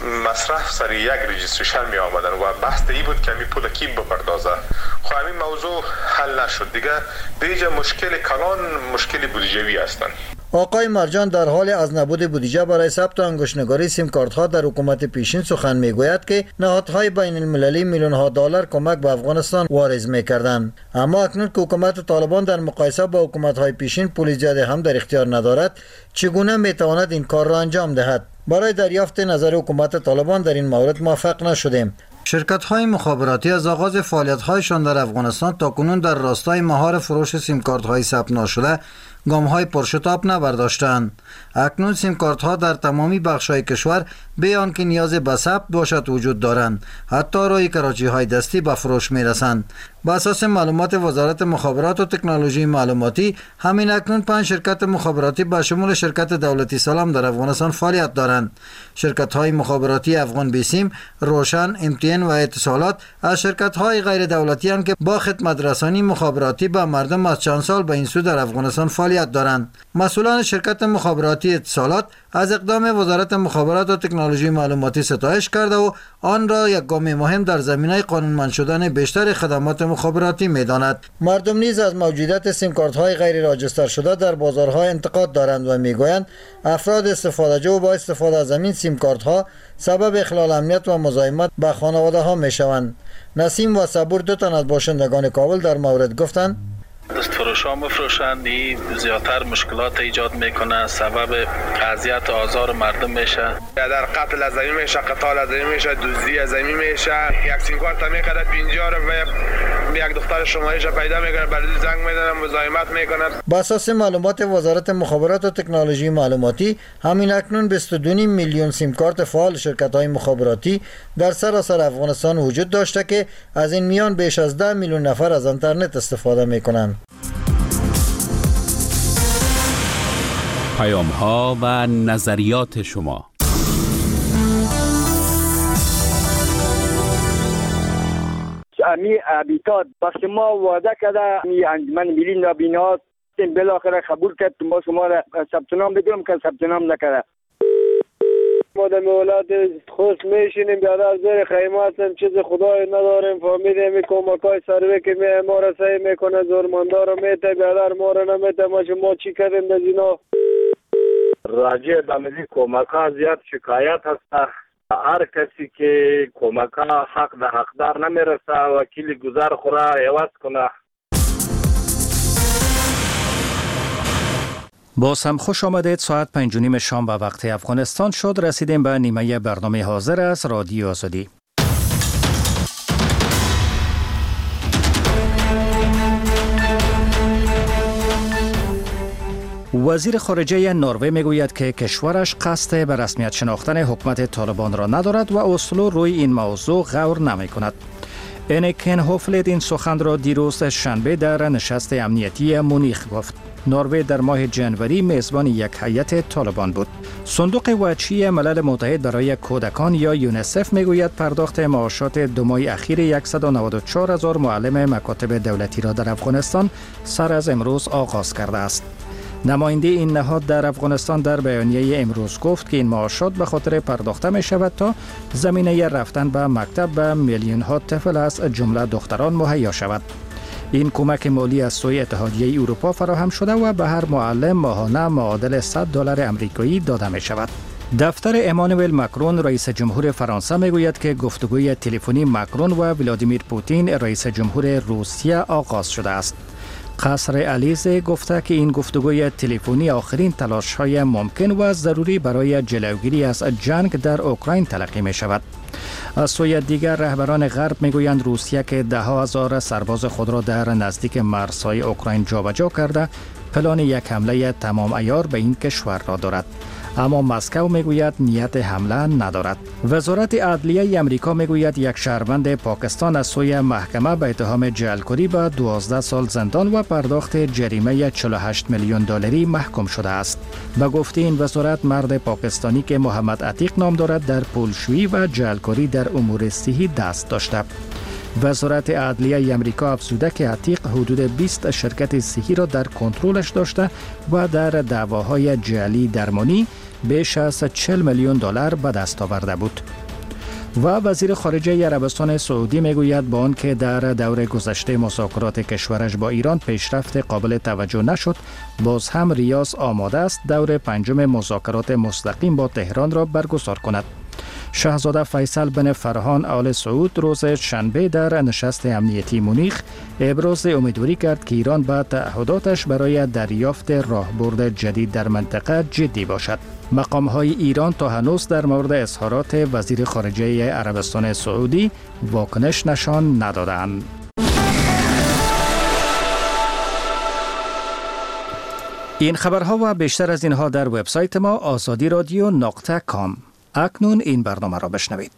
مصرف سر یک رجیستریشن می آمدن و بحث ای بود که می پول کی بپردازه. خب همین موضوع حل نشد دیگه. دیگه مشکل کلان مشکل بودجه‌ای هستند. آقای مرجان در حال از نبود بودجه برای ثبت و انگشت‌نگاری سیم کارت ها در حکومت پیشین سخن میگوید که نهادهای بین المللی میلیون ها دلار کمک به افغانستان واریز میکردند، اما اکنون که حکومت طالبان در مقایسه با حکومت های پیشین پول زیادی هم در اختیار ندارد، چگونه میتواند این کار را انجام دهد؟ برای دریافت نظر حکومت طالبان در این مورد موفق نشدیم. شرکت های مخابراتی از آغاز فعالیت هایشان در افغانستان تا کنون در راستای مهار فروش سیم کارت های ثبت نشده گام های پرشتاب نبرداشتند. اکنون سیم کارت ها در تمامی بخش های کشور به آنکه نیاز به ثبت باشد وجود دارند. حتی روی کراچی های دستی به فروش می رسند. بر اساس معلومات وزارت مخابرات و تکنولوژی معلوماتی، همین اکنون پنج شرکت مخابراتی با شمول شرکت دولتی سلام در افغانستان فعالیت دارند. شرکت های مخابراتی افغان بیسیم، روشن، ام تی ان و اتصالات از شرکت های غیر دولتی هستند که با خدمت رسانی مخابراتی به مردم از چند سال به این سو در افغانستان فعالیت دارند. مسئولان شرکت مخابراتی اتصالات از اقدام وزارت مخابرات و تکنولوژی معلوماتی ستایش کرده و آن را یک گام مهم در زمینه قانونمند شدن بیشتر خدمات مخابراتی می‌داند. مردم نیز از موجودیت سیم کارت های غیر راجستر شده در بازارها انتقاد دارند و میگویند افراد استفاده جو با استفاده از این سیم کارت ها سبب اخلال امنیت و مزاحمت به خانواده ها میشوند. نسیم و صبور دو تن از باشندگان کابل در مورد گفتند دست فروش ها مفروشند، زیادتر مشکلات ایجاد میکنه، سبب اذیت و آزار مردم میشه. در قتل از زمین میشه، قتال از زمین میشه، دزدی از زمین میشه. یک سیم کارت میخره پنجاه و یک دختر شمارش پیدا میکنه، برای زنگ میدن، مزاحمت میکنه. با اساس معلومات وزارت مخابرات و تکنولوژی معلوماتی، همین اکنون بیست و دو میلیون سیم کارت فعال شرکت های مخابراتی در سراسر افغانستان وجود داشته که از این میان بیش از ده میلیون نفر از اینترنت استفاده میکنند. پیام ها و نظریات شما. امی ابیتاد بخش ما وعده کرده می انجمن ملی نابینا بالاخره قبول کرد ما شما را ثبت نام بگیرم که ثبت نام نکرده. ما در مولات خوش میشینیم بیادر زیر خیمه هستیم چیز خدای نداریم فهمیدیم کمکای سروی که می ما را سعی میکنه زورمندار رو میته بیادر ما را نمیته ما شما چی کردیم در اینا راجع به ملی کمکا زیاد شکایت هست. هر کسی که کمکا حق به حقدار نمیرسه وکیل گذار خورا عوض کنه. باز هم خوش آمدید. ساعت پنج و نیم شام و وقت افغانستان شد. رسیدیم به نیمه برنامه حاضر از رادیو آزادی. وزیر خارجه نروژ میگوید که کشورش قصد به رسمیت شناختن حکومت طالبان را ندارد و اصلا روی این موضوع غور نمی کند. انیکن هوفلید این سخن را دیروز شنبه در نشست امنیتی مونیخ گفت. نروژ در ماه جنوری میزبان یک هیئت طالبان بود. صندوق وجهی ملل متحد برای کودکان یا یونیسف میگوید پرداخت معاشات دو ماه اخیر صد و نود و چهار هزار معلم مکاتب دولتی را در افغانستان سر از امروز آغاز کرده است. نماینده این نهاد در افغانستان در بیانیه امروز گفت که این معاشات به خاطر پرداخته می شود تا زمینه رفتن به مکتب به میلیون ها طفل از جمله دختران مهیا شود. این کمک مالی از سوی اتحادیه اروپا فراهم شده و به هر معلم ماهانه معادل صد دلار آمریکایی داده می شود. دفتر امانوئل ماکرون رئیس جمهور فرانسه می گوید که گفتگوی تلفنی ماکرون و ولادیمیر پوتین رئیس جمهور روسیه آغاز شده است. قصر الیزه گفته که این گفتگوی تلفنی آخرین تلاش های ممکن و ضروری برای جلوگیری از جنگ در اوکراین تلقی می شود. از سوی دیگر رهبران غرب می گویند روسیه که ده ها هزار سرباز خود را در نزدیک مرزهای اوکراین جابجا کرده پلان یک حمله تمام عیار به این کشور را دارد. اما مسکو میگوید نیت حمله ندارد. وزارت عدلیه امریکا میگوید یک شهروند پاکستان از سوی محکمه به اتهام جعلکاری به دوازده سال زندان و پرداخت جریمه چهل و هشت میلیون دلاری محکوم شده است. به گفته این وزارت مرد پاکستانی که محمد عتیق نام دارد در پولشویی و جعلکاری در امور صحی دست داشته. وزارت عدلیه امریکا افزوده که عتیق حدود بیست شرکت صحی را در کنترلش داشته و در دعواهای جعلی درمانی بیش از چهل میلیون دلار به دست آورده بود. و وزیر خارجه عربستان سعودی میگوید با آنکه در دور گذشته مذاکرات کشورش با ایران پیشرفت قابل توجه نشد، باز هم ریاض آماده است دور پنجم مذاکرات مستقیم با تهران را برگزار کند. شاهزاده فیصل بن فرهان آل سعود روز شنبه در نشست امنیتی مونیخ ابراز امیدواری کرد که ایران به تعهداتش برای دریافت راهبرد جدید در منطقه جدی باشد. مقام‌های ایران تا هنوز در مورد اظهارات وزیر خارجه عربستان سعودی واکنش نشان ندادند. این خبرها و بیشتر از اینها در وبسایت ما آزادی رادیو نقطه کام. اکنون این برنامه را بشنوید.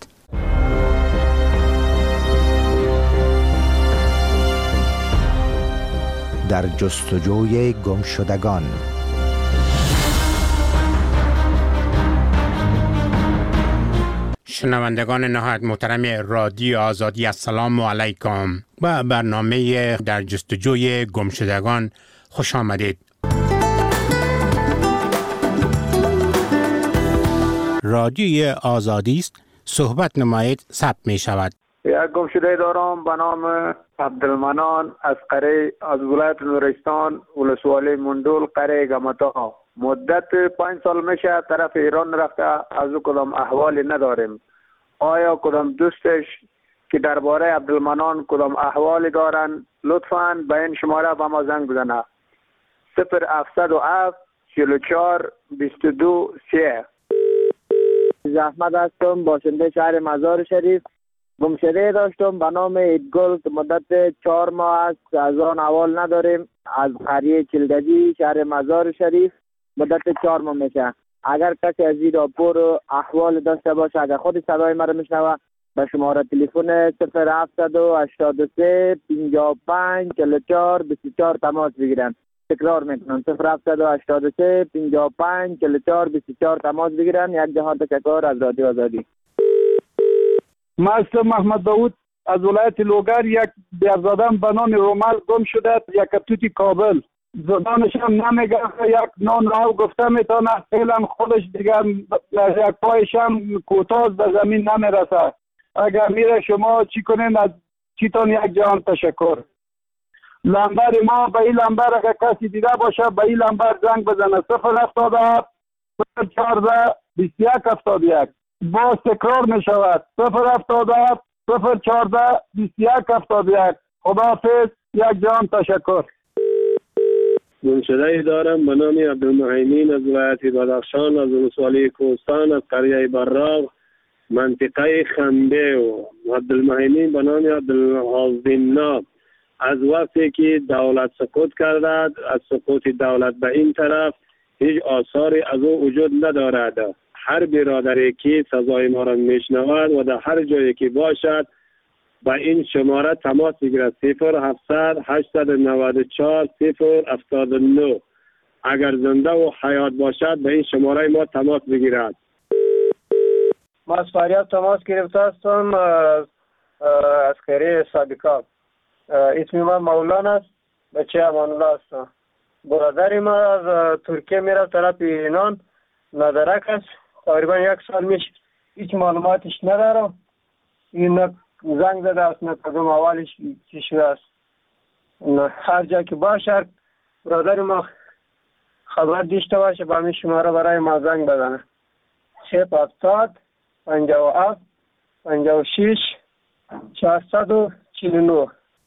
در جستجوی گمشدگان. شنوندگان نهایت محترم رادیو آزادی، السلام علیکم. با برنامه در جستجوی گمشدگان خوش آمدید. رادیوی آزادی است، صحبت نمایید ثبت می شود. یک گمشده دارم به نام عبدالمنان از قره از ولایت نورستان، ولسوالی مندول، قره گمتا. مدت پنج سال میشه طرف ایران رفته، از او کدام احوالی نداریم. آیا کدام دوستش که درباره عبدالمنان کدام احوالی دارن لطفاً به این شماره به ما زنگ بزنه. صفر هفتصد و هفت چهل و چهار بیست و دو سه. احمد هستم، باشنده شهر مزار شریف. گمشده داشتم به نام ایدگل که مدت چهار ماه است از آن احوال نداریم. از قریه چلگجی شهر مزار شریف مدت چهار ماه میشه. اگر کسی از این راپور احوال داشته باشه، اگر خود صدای مرا میشنوه، به شماره تلفن صفر هفتصد و هشتاد و سه پنجاه و پنج چهل و چهار بیست و چهار تماس بگیرن. تکرار میکنم صفر هفتصد و هشتاد و سه پنجاه و پنج چهل و چهار بیست و چهار تماس بگیرن. یک جهان تشکر از رادیو آزادی. مستر محمد داود از ولایت لوگر یک بیارزادم به نام رومل گم شده یک توتی کابل. زبانش هم نمیگه، یک نان راو گفته میتونه، فعلا خودش دیگر یک پایش هم کوتاه به زمین نمیرسه. اگر میره شما چی کنین؟ از چیتون یک جهان تشکر. لمبر ما به این لمبر اگر کسی دیده باشه به این لمبر زنگ بزنه صفر هفتاد و هفت صفر چهارده بیست و یک هفتاد و یک. باز تکرار می شود صفر هفتاد و هفت صفر چهارده بیست و یک هفتاد و یک. خداحافظ، یک جهان تشکر. گمشده ای دارم به نام عبدالمهیمین از ولایت بدخشان، از ولسوالی کوهستان، از قریه براق، منطقه خنده. و عبدالمهیمین به نام عبدالحازدین از وقتی که دولت سقوط کرده، از سقوط دولت به این طرف هیچ آثاری از او وجود ندارد. هر برادری که سزای ما را میشنود و در هر جایی که باشد با این شماره تماس بگیرد صفر هفتصد هشتصد و نود و چهار صفر هفتاد و نه. اگر زنده و حیات باشد به این شماره ما تماس بگیرد. ما از فریاد تماس گرفته هستم از عسکری صادقا. اسم من مولانا است، بچه امان الله هستم. برادری ما از ترکیه میره طرف ایران، ندرک است، تقریبا یک سال میشه، هیچ معلوماتش ندارم. این زنگ زده است، نه کدوم اولش چی شده است. هر جا که باشه برادر ما خبر داشته باشه با همین شماره برای ما زنگ بزنه. صفر هفتاد پنجاه و هفت پنجاه و شش چهارصد و چهل و نه.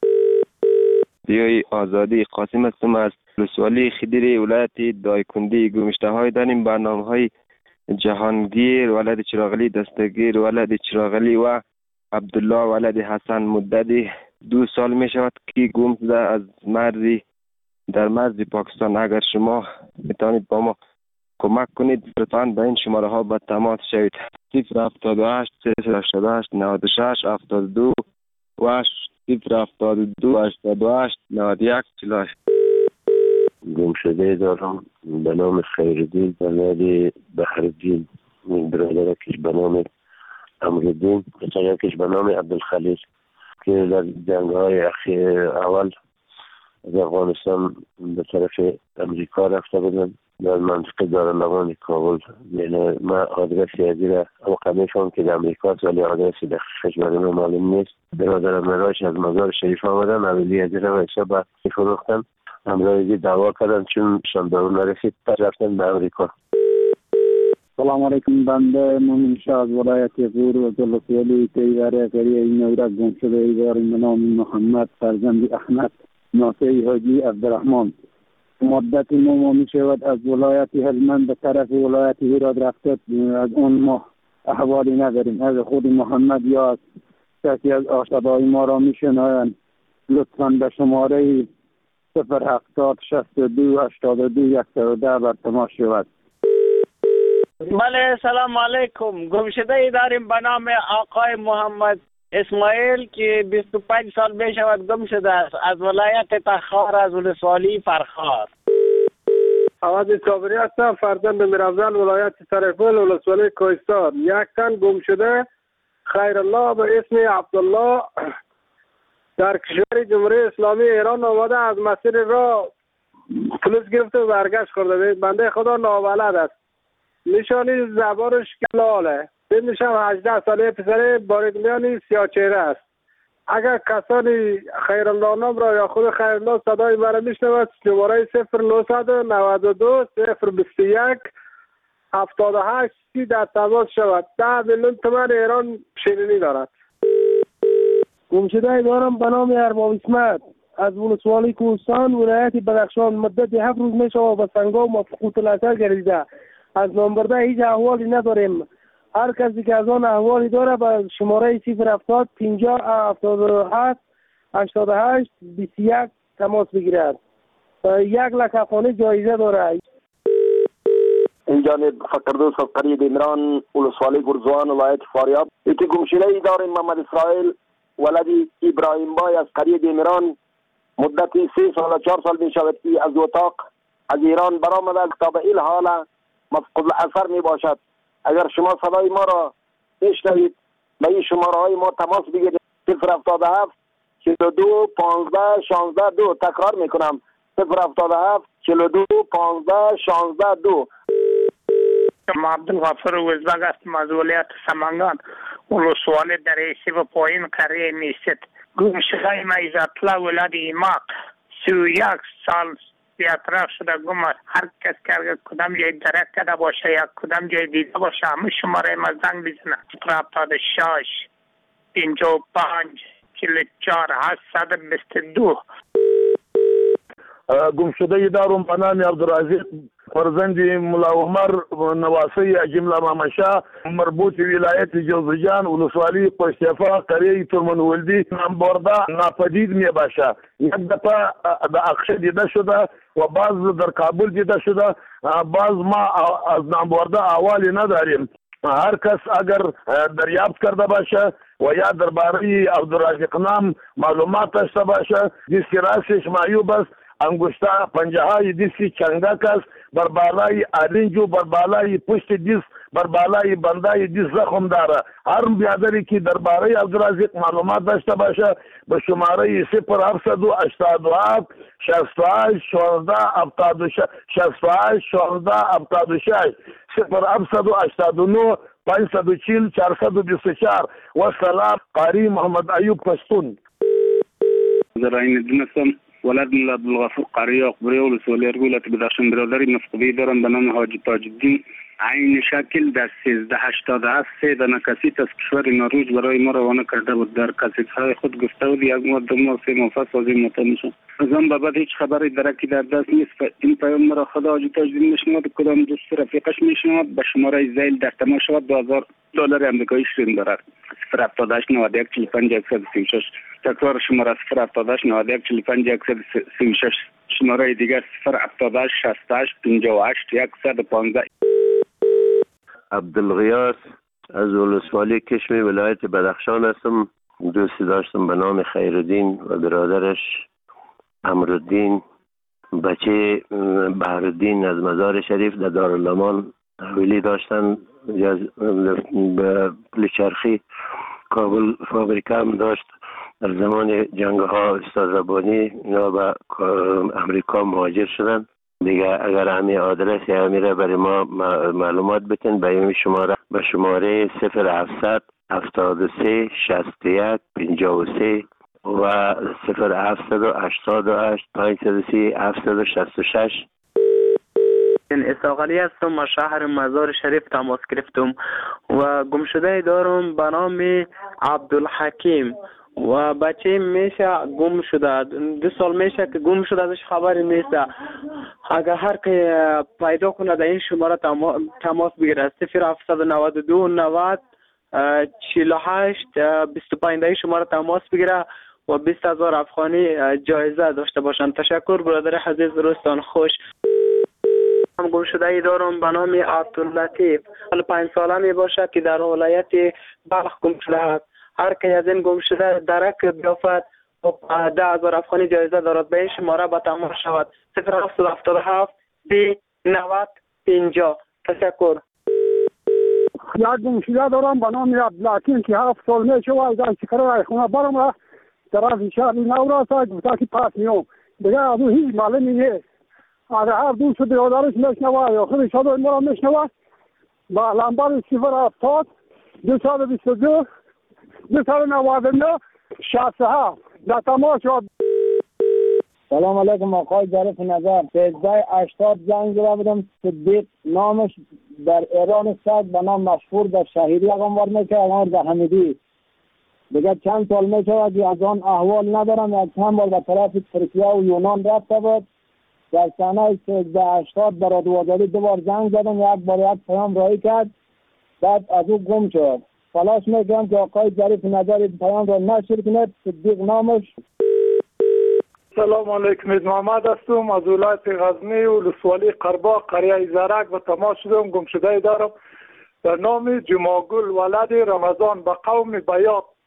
دیوی آزادی قاسم هستم از ولسوالی خدیری ولایت دایکندی. گمشته های داریم برنامه های جهانگیر ولد چراغلی دستگیر ولد چراغلی و عبدالله ولد حسن مددی. دو سال می شود که گم شده از مرزی در مرز پاکستان. اگر شما میتونید با ما کمک کنید لطفاً به این شماره ها با تماس شوید. صفر هفتاد و هشت صفر هشتاد و هشت نود و شش هفتاد و دو و صفر هفتاد و دو هشتاد و هشت نود و یک چهل و هشت. گم شده دارم به نام خیردین بنادی بحردین. این برادر کش به نام امردین، بچه کش به نام عبدالخلیل که در جنگ های اول از افغانستان به طرف امریکا رفته بودن در منطقه دارالمان کابل. یعنی من آدرس یادی را اوقع میفهم که در امریکا است ولی آدرس دقیقش برای من معلوم نیست. برادر مراش از مزار شریف آمدن، اولی یادی را ویسا با فروختن، امرایزی دعوا کردن چون شاندارو نرسید پر رفتن به امریکا. سلام علیکم، بنده مومن شاه از ولایت غور و ولسوالی تیواره قریه نورک گم شده ای داریم به نام محمد فرزند احمد ناصری حاجی عبدالرحمن. مدت ما می شود از ولایت هلمند به طرف ولایت هرات رفته، از اون ما احوالی نداریم. از خود محمد یا از کسی از آشناهای ما را می شنوند لطفاً به شماره صفر هفتاد شصت و دو هشتاد و دو صد و ده بر تماس شود. بله سلام علیکم. گمشده ای داریم به نام آقای محمد اسماعیل که بیست و پنج سال می شود گم شده است از ولایت تخار از ولسوالی فرخار. عوض صابری هستم، فرزند میرافزل ولایت سرپل ولسوالی کوهستان. یک تن گم شده خیرالله به اسم عبدالله در کشور جمهوری اسلامی ایران آمده، از مسیر را پلیس گرفته و برگشت خورده. بنده خدا نابلد است، نشانی زبانش کلاله، سنش هم هجده ساله، پسر باریکلیانی سیاه چهره است. اگر کسانی خیرالله نام را یا خود خیرالله صدای مرا میشنود شماره صفر نهصد و نود و دو صفر بیست و یک هفتاد و هشت سی در تماس شود. ده میلیون تومان ایران شیرینی دارد. گمشده دارم به نام ارباب اسمت از ولسوالی کوهستان ولایت بدخشان. مدت هفت روز می شود به سنگام و فقوط الاثر گردیده. از نامبرده هیچ احوالی نداریم. هر کسی که از آن احوالی داره به شماره صفر هفتاد پنجاه هفتاد و هفت هشتاد و هشت بیست و یک تماس بگیرد. یک لک افغانی جایزه داره. این جانب فقردوس از قریه دیمران ولسوالی گرزوان ولایت فاریاب. یکی گمشده ای داریم محمد اسرائیل ولدی ابراهیم بای از قریه دیمران مدت سه سال چهار سال می شود که از اتاق از ایران برآمده تا به این حال مفقود اثر می باشد. اگر شما صدای ما را بشنوید به این شماره های ما تماس بگیرید. صفر هفتاد و هفت چهل و دو پانزده شانزده دو. تکرار می کنم صفر هفتاد و هفت چهل و دو پانزده شانزده دو. ما عبدالغفور وزبگ هستم از ولایت سمنگان، ولسوالی در ایسی و پایین قریه میست. گم شده ما ایزاتلا ولاد ایماق سی و یک سال بیاطراف شده گم است. هر کس که کدام جای درک کرده باشه یا کدام جای دیده باشه همه شماره ما زنگ بزنه. صفر هفتاد و شش پنجاه و پنج چهل و چهار هشتصد و بیست و دو. گم شده دارم به نام عبدالرزاق فرزند ملا عمر نواسی جمله مامشا، مربوط ولایت جوزجان، ولسوالی قشتفا، قریه ترمنولدی. نامبرده ناپدید می باشه. یک دفعه در اقشه دیده شده و بعض در کابل دیده شده. بعض ما از نامبرده احوالی نداریم. هر کس اگر دریافت کرده باشه و یا درباره عبدالرزاق نام معلومات داشته باشه، دیسک راسش معیوب است، انگشته پنجه های دیسکی چنگک است، بر بالای آرنجو، بر بالای پشت دیس، بر بالای بندای دیس زخم داره. هر بیادری که درباره عبدالرزاق معلومات داشته باشه به شماره صفر هفتصد و هشتاد و هفت شصت و هشت شانزده هفتاد و شش شصت و هشت شانزده هفتاد و شش صفر هفتصد و هشتاد و نه پانصد و چهل چهارصد و بیست و چهار. و سلام، قاری محمد ایوب پشتون. زراین دونستم ولد ملا عبدالغفور قاری اقبری ولسوالی ولایت بدخشان برادری مفقودی دارم به نام حاجی تاج الدین. عین شکل در سیزده هشتاد و هفت سه دانه کسیت از کشور نروژ برای ما روانه کرده بود. در کسیت های خود گفته بود یک ماه دو ماه سه ماه پس از این مطمئن شد. از آن به بعد هیچ خبری درکی در دست نیست. این پیام مرا خدا حاجی تاج الدین میشنود، کدام دوست رفیقش میشنود، به شماره زیل در تماس شود. دو هزار دلار آمریکایی شیرین دارد. صفر هفتاد و هشت نود و یک چهل و پنج صد و سی و شش. تکرار شماره صفر هفتاد و هشت نود و یک چهل و پنج صد و سی و شش. شماره دیگر صفر هفتاد و هشت شصت و هشت پنجاه و هشت صد و پانزده. عبدالغیاث از ولسوالی کشمی ولایت بدخشان هستم. دوستی داشتم به نام خیرالدین و برادرش امرالدین، بچه بهرالدین از مزار شریف در دارالامان تحویلی داشتن. به پلچرخی کابل فابریکه هم داشت. در زمان جنگ ها استاد ربانی اینا به امریکا مهاجر شدن. دیگه اگر همین آدرس یا همین را برای ما معلومات بتین به این شماره به شماره صفر هفتصد هفتاد و سه شصت و یک پنجاه و سه و صفر هفتصد و هشتاد و هشت پانصد و سی هفتصد و شصت و شش. اساقلی هستم از شهر مزار شریف تماس گرفتم و گم شده دارم به نام عبدالحکیم و بچه میشه گم شده. دو سال میشه که گم شده، ازش خبری نیست. اگر هر که پیدا کنه در این شماره تماس بگیره. صفر هفتصد و نود و دو نود چهل و هشت بیست و پنج در این شماره تماس بگیره و بیست هزار افغانی جایزه داشته باشند. تشکر برادر عزیز، روزتان خوش. هم گم شده ای دارم به نام عبداللطیف، پنج ساله می باشه که در ولایت بلخ گم شده است. هر که از این گم شده درک بیافت و ده هزار افغانی جایزه دارد. به این شماره به تماس شود. صفر هفتصد و هفتاد و هفت سی نود پنجاه. تشکر. یک گم شده دارم به نام عبدالحکیم که هفت سال می شود در چکره خونه برم را طرف شهر نوراس گفته که پس میام. دیگه از اون هیچ معلومی نیست. اگر هر دوست برادرش میشنوه یا خودش صدای ما را میشنوه با لمبر صفر هفتاد دو صد و بیست و دو دو صد و نود و نه شصت و هفت در تماس شد. سلام علیکم آقای ظریف نظر. سیزده هشتاد جنگ زده بودم. صدیق نامش در ایران است به نام مشهور در شهیری اقاموار میشه اقاموار در حمیدی. دیگه چند سال میشه از آن احوال ندارم. یک چند بار به طرف ترکیه و یونان رفته بود. در سنه سیزده هشتاد برای دوازده دو بار زنگ زدم. یک بار یک پیام رایی کرد بعد از او گم شد. تلاش میکنم که آقای ظریف نظر پیام را نشر کنید. صدیق نامش. سلام علیکم، محمد هستم از ولایت غزنی و ولسوالی قربا قریه زرک و تماس شدم. گم شده دارم به نام جماگل ولد رمضان به قوم بیات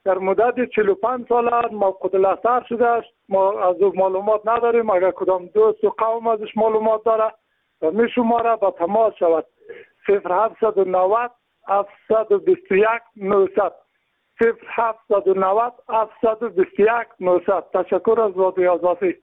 در مدت چهل و پنج سال مفقود الاثر شده است. ما از او معلومات نداریم. اگر کدام دوست و قوم ازش معلومات داره و می شماره با تماس شود صفر هفتصد و نود هفتصد و بیست و یک نهصد صفر هفتصد و نود هفتصد و بیست و یک نهصد. تشکر از رادیو آزادی.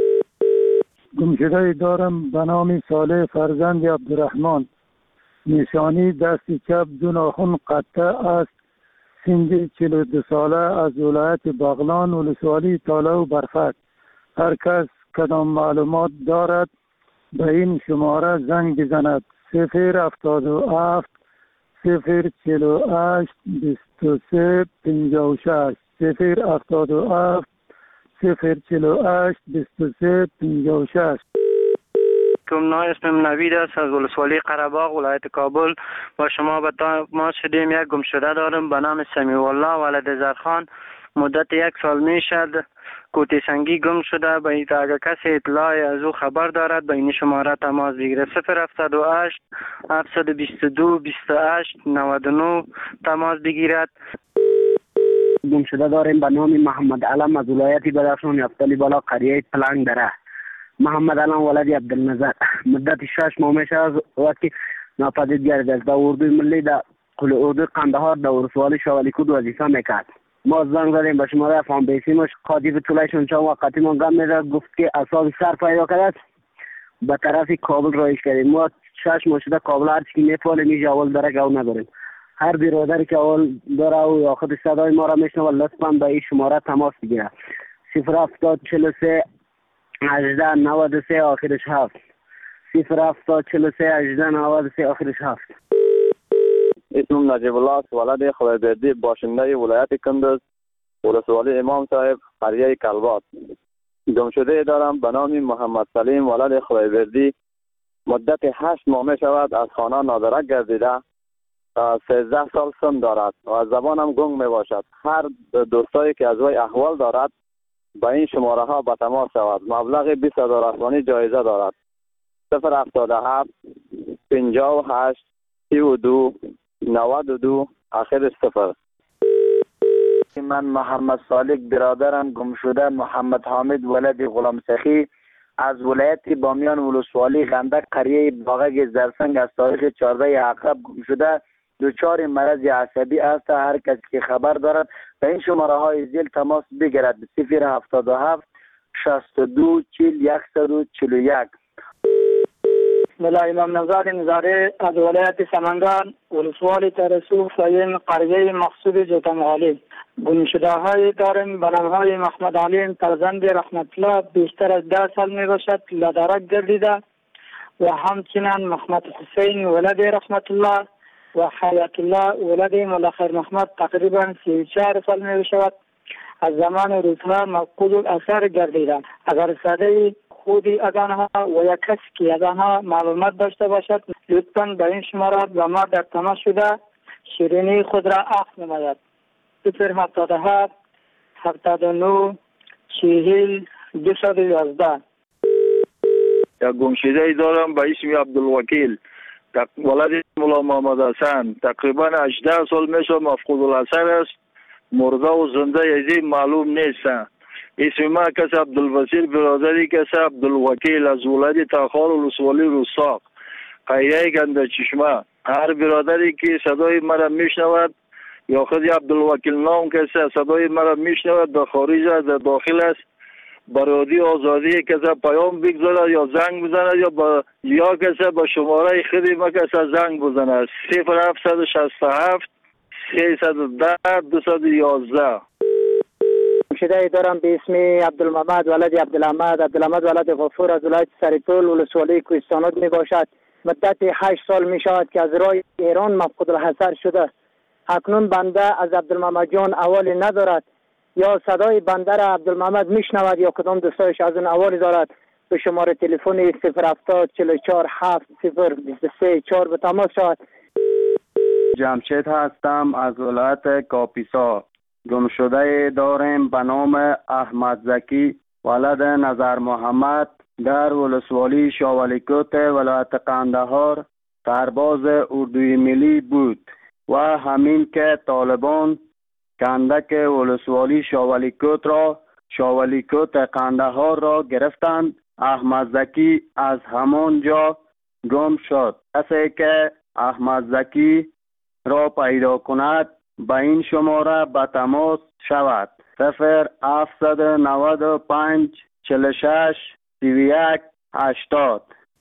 گمشده دارم به نام صالح فرزند عبدالرحمن. نشانی دست چپ دو ناخن قطع است. سن چهل و دو ساله از ولایت بغلان ولسوالی تاله و برفک. هر کس کدام معلومات دارد به این شماره زنگ بزند. صفر هفتاد و هفت صفر چهل و هشت بیست و سه پنجاه و شش صفر هفتاد و هفت صفر چهل و هشت بیست و سه پنجاه و شش. کمنا اسمم نوید است از ولسوالی قره‌باغ ولایت کابل. با شما به تماس شدیم. یک گمشده دارم به نام سمیع الله ولد زرخان. مدت یک سال می شد کوتی سنگی گم شده. به این اگر کسی اطلاعی از او خبر دارد به این شماره تماس بگیره. صفر هفتاد و هشت هفتصد و بیست و دو بیست و هشت نود و نه تماس بگیرد. گمشده داریم به نام محمد علم از ولایت بدخشان یفتلی بالا قریه پلنگ دره. محمد علم ولد عبدالنظر. مدت شش ماه میشه از وقتی ناپدید گردید است. در اردوی ملی در قل اردوی قندهار در ولسوالی شاولیکود وظیفه میکرد. ما زنگ زدیم به شماره فام بیسیمش قاطی طولایشون چند وقتی ما گم میده گفت که اساس سر پیدا کرد به طرف کابل رایش کردیم. ما شش ماه شده کابل هر چی میپالیم اینجا اول داره گو نداریم. هر برادری که اول داره و آخر صدای ما را میشنوه لطفا به این شماره تماس بگیره. صفر هفتاد چهل و سه هجده نود و سه آخرش هفت صفر هفتاد چهل و سه هجده نود و سه آخرش هفت. اسمم نجیب الله است ولد خدایبردی باشنده ولایت کندز ولسوالی امام صاحب قریه کلبات. گمشده دارم به نام محمد سلیم ولد خدایبردی. مدت هشت ماه می شود از خانه نادرک گردیده. سیزده سال سن دارد و از زبانم گنگ می باشد. هر دوستایی که از وی احوال دارد با این شماره ها به تماس شود. مبلغ بیست هزار افغانی جایزه دارد. صفر هفتاد و هفت پنجاه و هشت سی و دو نود و دو آخرش صفر. من محمد صالح برادرم گمشده محمد حامد ولد غلام سخی از ولایت بامیان ولسوالی خندق قریه باغک زرسنگ از تاریخ چهارده عقرب گمشده. دچار مرض عصبی است. هر کسی که خبر دارد به این شماره های زیل تماس بگیرد. صفر هفتاد و هفت شصت و دو چهل یکصد و چهل و یک. ملا امام نزاد نظاره از ولایت سمنگان ولسوالی ترسو فایم قریه مقصود جوتمغالی. گمشده های داریم به نام های محمد علیم فرزند رحمت الله بیشتر از ده سال می باشد لدرک گردیده و همچنین محمد حسین ولد رحمت الله و حیات الله ولد ملاخر محمد تقریبا سی و چهار سال می باشد از زمان روزها مفقود الاثر گردیده. اگر صدای خودی از آنها و یک کسی که از آنها معلومات داشته باشد لطفاً به این شماره با ما در تماس شده شیرینی خود را عفو نماید. صفر هفتاد و هفت هفتاد و نه چهل دویست و یازده. یک گمشده ای دارم به اسم عبدالوکیل ولد مولا محمد حسن. تقریبا هجده سال میشه مفقود الاثر است. مرده و زنده یزی معلوم نیست. اسم ما کس عبدالوسیل برادری کس عبدالوکیل از ولایت تاخار ولسوالی روساق قریه گنده چشمه. هر برادری که صدای مرا میشنود یا خود عبدالوکیل نام کسی صدای مرا میشنود در خارج است در داخل است برادی آزادی کسی پیام بگذارد یا زنگ بزند یا با یا کسی با شماره خودی ما کسی زنگ بزند. صفر هفتصد و شصت و هفت سیصد و ده دویست و یازده. گمشده دارم به اسم عبدالمحمد ولد عبدالحمد عبدالحمد ولد غفور از ولایت سرپل ولسوالی کوهستانات می باشد. مدت هشت سال می شود که از راه ایران مفقود الحضر شده. اکنون بنده از عبدالمحمد جان احوالی ندارد یا صدای بنده را عبدالمحمد میشنود یا کدام دوستایش از اون احوالی دارد. به شماره تلفن صفر هفتاد چهل و چهار هفت صفر بیست و سه چهار به تماس شود. جمشید هستم از ولایت کاپیسا. گمشده داریم به نام احمد زکی ولد نظر محمد در ولسوالی شاولیکوت ولایت قندهار سرباز اردوی ملی بود و همین که طالبان کندک ولسوالی شاولیکوت را شاولیکوت قندهار را گرفتند. احمد زکی از همان جا گم شد. کسی که احمد زکی را پیدا کند به این شماره به تماس شود: صفر هفتصد و نود و پنج چهل و شش سی و یک هشتاد.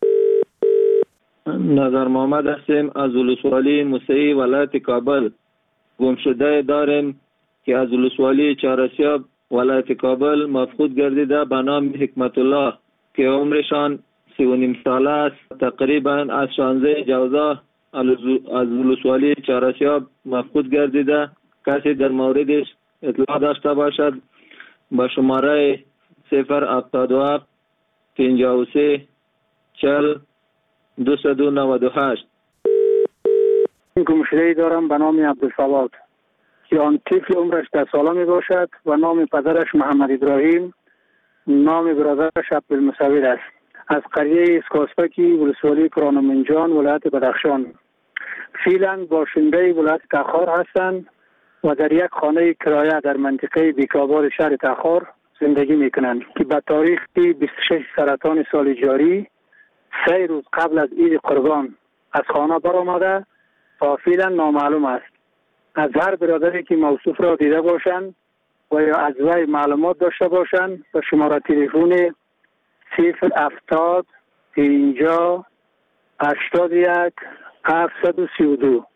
نظر محمد هستیم از ولسوالی موسعی ولایت کابل. گمشده داریم که از ولسوالی چهارسیاب ولایت کابل مفقود گردیده به نام حکمت الله که عمرشان سی و نیم ساله است. تقریبا از شانزده جوزا از ولسوالی چهارسیاب مفقود گردیده. کسی در موردش اطلاع داشته باشد با شماره صفر هفتاد و هفت پنجاه و سه چهل دویست و نود و هشت. گمشده‌ای دارم به نام عبدالصواد که آن طفل عمرش ده ساله می باشد و نام پدرش محمد ابراهیم، نام برادرش عبدالمصور است. از قریه اسکاسپکی ولسوالی کرانمنجان ولایت بدخشان. فعلا باشنده ولایت تخار هستند و در یک خانه کرایه در منطقه بیکاباد شهر تخار زندگی می کنند که به تاریخ بیست و شش سرطان سال جاری سه روز قبل از عید قربان از خانه برآمده تا فعلا نامعلوم است. از هر برادری که موصوف را دیده باشند و یا از وی معلومات داشته باشند به شماره تلفن صفر هفتاد پنجاه هشتاد و یک هفتصد و سی و دو.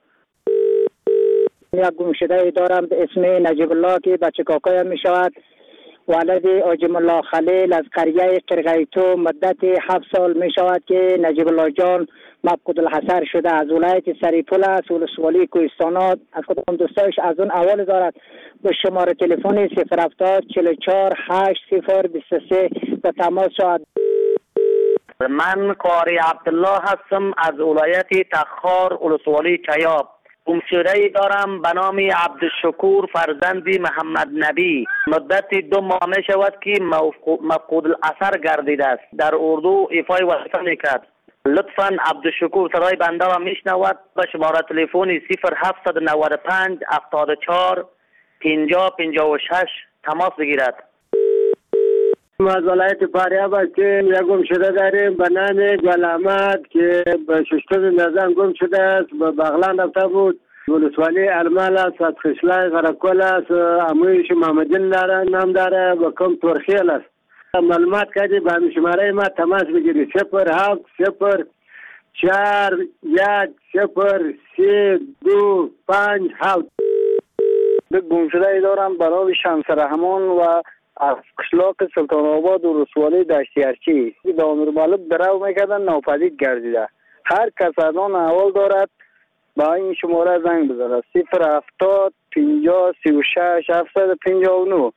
یک گمشده دارم به اسم نجیب الله که بچه کاکایم می شود. ولد آجم الله خلیل از قریه قرغیتو مدت هفت سال می شود که نجیب الله جان مفقود الحصر شده. از ولایت سریپول است، ولسوالی کوهستانات. از کدام دوستایش از اون اول دارد به شماره تلفن صفر هفتاد چهل و چهار هشت صفر بیست و سه به تماس شد. من قاری عبدالله هستم از ولایت تخار ولسوالی چیاب. گمشده‌ای دارم به نام عبدالشکور فرزند محمد نبی. مدت دو ماه می شود که مفقود الاثر گردیده است. در اردو ایفای وظیفه میکرد. لطفاً عبدالشکور صدای بنده را میشنود به شماره تلفن صفر هفتصد و نود و پنج هفتاد و چهار پنجاه پنجاه و شش تماس بگیرد. ما از ولایت فاریاب هستیم. یک گمشده داریم به نام گل احمد که به ششتم نظام گم شده است. به بغلان رفته بود. ولسوالی ارمال است، از خشلای غرقل است. امویش محمدین داره نام داره و کم ترخیل است. معلومات کردی به همین شماره ما تماس بگیری: صفر هفت صفر چهار یک صفر سه دو پنج هفت. گمشده دارم به نام شمس رحمان و از قشلاق سلطان آباد و رسوالی دشتیارچی. دامیر مالک درو میکردن ناپدید گردیده. هر کس از آن احوال دارد با این شماره زنگ بزنه: صفر هفتاد پنجاه سی و شش هفتصد و پنجاه و نه.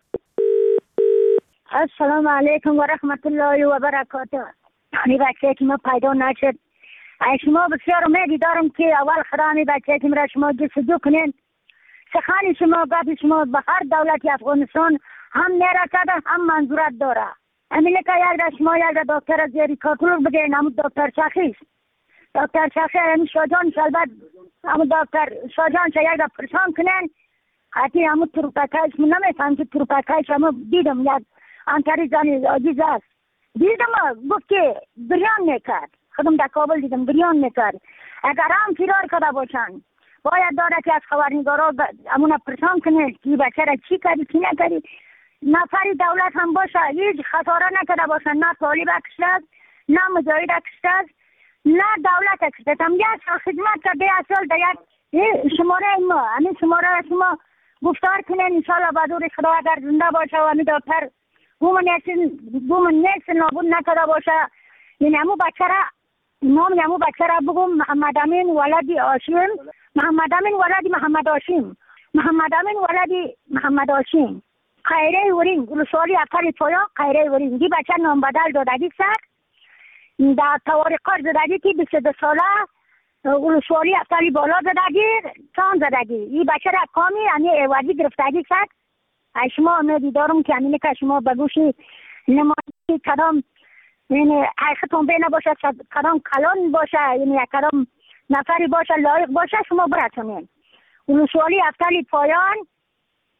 السلام علیکم و رحمت الله و برکاته. این بچه که ما پیدا نشد، شما بسیار امیدی دارم که اول خرامی بچه که مرا شما جستجو کنین. سخن شما گفت شما به هر دولت افغانستان هم نرسده هم منظورت داره. همینه که یک در شما یک در دکتر زیری کاتلور بگین، همون دکتر شخیص دکتر شخیص همین شاجان شلبت همون دکتر شاجان شا یک در پرسان کنن. حتی همون تروپکایش من نمیفهم که تروپکایش همون دیدم یک انتری زنی عزیز است. دیدم گفت که بریان میکرد. خودم در کابل دیدم بریان میکرد. اگر هم فرار کرده باشن باید داره که از خبرنگارا همون پرسان کنه که بچه را چی کردی چی نکردی. نفری دولت هم باشه هیچ خساره نکرده باشه، نه طالب اکشته است نه مجاهد اکشته است نه دولت اکشته است. هم یک سال خدمت کرده، یک سال در یک شماره ما همین شماره شما گفتار کنه انشاءالله بدور خدا اگر زنده باشه و همین دکتر گومن نیست نابود نکرده باشه. یعنی همون بچه را نام همون بچه را بگم محمد امین ولدی آشیم، محمد امین ولدی محمد آشیم، محمد امین ولدی محمد آشیم. خیره ورین ولسوالی افتر پایا خیره ورین دی بچه نام بدل دادگی سر در توارقار زدگی که بیست و دو ساله ولسوالی افتری بالا زدگی چان زدگی. این بچه را کامی یعنی ایوازی گرفتگی سر. شما امیدی دارم که همینه که شما بگوشی نمایی کدام یعنی حقیقتون بینه باشه، کدام کلان باشه، یعنی کدام نفری باشه لایق باشه شما برسونین. ولسوالی افتری پایان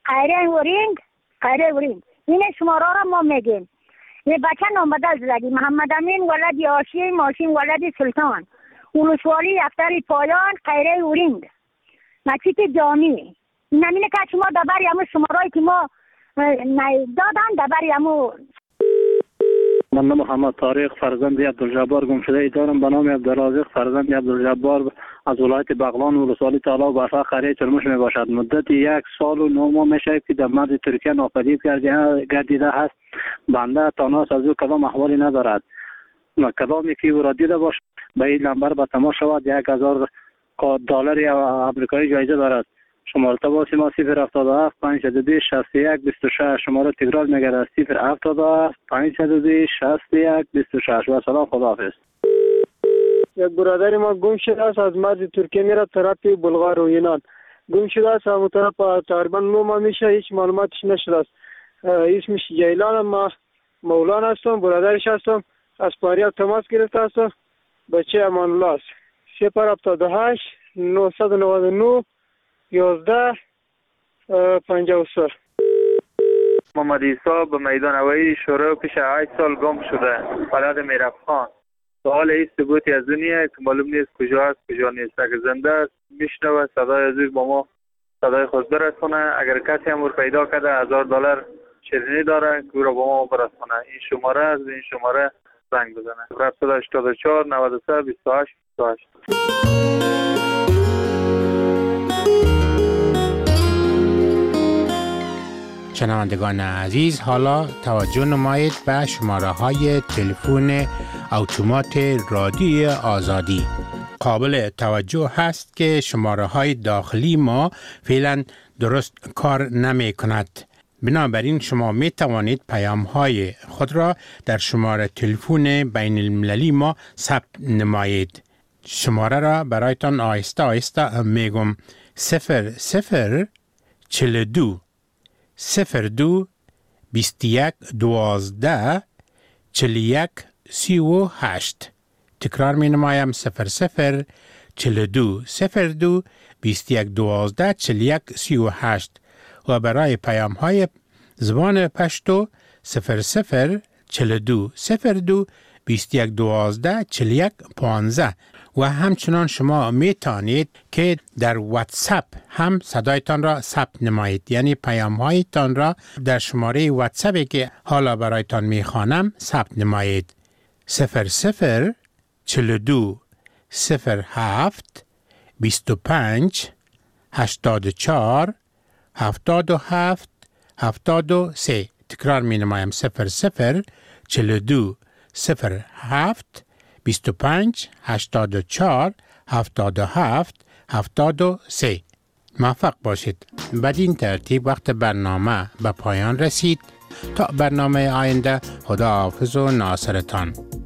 قیره ورینگ قیره ورینگ این شماره را ما میگیم. یه بچه نامبدل زدی محمد امین ولد آشی ماشین ولد سلطان ولسوالی افتری پایان قیره ورینگ مسجد جامی. نمینه که شما دبر یمو شماره که ما دادن دبر یمو. من محمد طارق فرزند عبدالجبار گمشده دارم به نام عبدالرازق فرزند عبدالجبار از ولایت بغلان ولسوالی طلا برفا قریه ترمش می باشد. مدت یک سال و نه ماه میشه که در مرز ترکیه ناپدید گردیده هست. بنده تاناس از او کدام احوالی ندارد. کدامی که او را دیده باشد به این نمبر به تماس شود. یک هزار دلار امریکایی جایزه دارد. شماره تماس ما صفر هفتاد و هفت پنجصد و بیست شصت و یک بیست و شش. شماره تکرار میگردد صفر هفتاد و هفت پنجصد و بیست شصت و یک بیست و شش. و سلام خداحافظ. یک برادر ما گم شده است از مرز ترکیه میره طرف بلغار و یونان. گم شده است همون طرف تقریبا نه ماه میشه هیچ معلوماتش نشده است. اسمش جیلان. ما مولان هستم برادرش هستم. از پاریاب تماس گرفته هستم. بچه امان الله است. صفر هفتاد و هشت نهصد و نود و نه یازده پنجاه و سه. محمد عیسی به میدان هوایی شروع پیش هشت سال گم شده. ولد میرفخان. سوال این ثبوتی از دنیا که معلوم نیست کجا است کجا نیست. اگر زنده است میشنوه صدای از با ما صدای خود برسونه. اگر کسی هم پیدا کرده هزار دلار شیرینی داره که او را با ما برسونه. این شماره از این شماره زنگ بزنه. هفت هشتاد و چهار نود و سه بیست و هشت بیست و هشت. شنوندگان عزیز، حالا توجه نمایید به شماره های تلفن اتومات رادیوی آزادی. قابل توجه هست که شماره های داخلی ما فعلا درست کار نمی کند. بنابراین شما می توانید پیام های خود را در شماره تلفن بین المللی ما ثبت نمایید. شماره را برایتان آهسته آهسته میگم. صفر صفر چل دو صفر دو بیست یک دوازده چل یک سی و هشت. تکرار می نمایم. صفر صفر چل دو صفر دو بیست یک دوازده چل یک سی و هشت. و برای پیام های زبان پشتو صفر صفر چل دو صفر دو بیست یک دوازده چل یک پانزده. و همچنان شما می توانید که در واتساپ هم صدایتان را ثبت نمایید. یعنی پیام هایتان را در شماره واتساپی که حالا برایتان می خوانم ثبت نمایید. صفر صفر چل دو صفر هفت بیست و پنج هشتاد و چهار هفتاد و هفت هفتاد و سه. تکرار می نمایم. صفر صفر چل دو صفر هفت بیست و پنج هشتاد و چهار هفتاد و هفت هفتاد و سه. موفق باشید. بدین ترتیب وقت برنامه به پایان رسید. تا برنامه آینده خداحافظ و ناصرتان.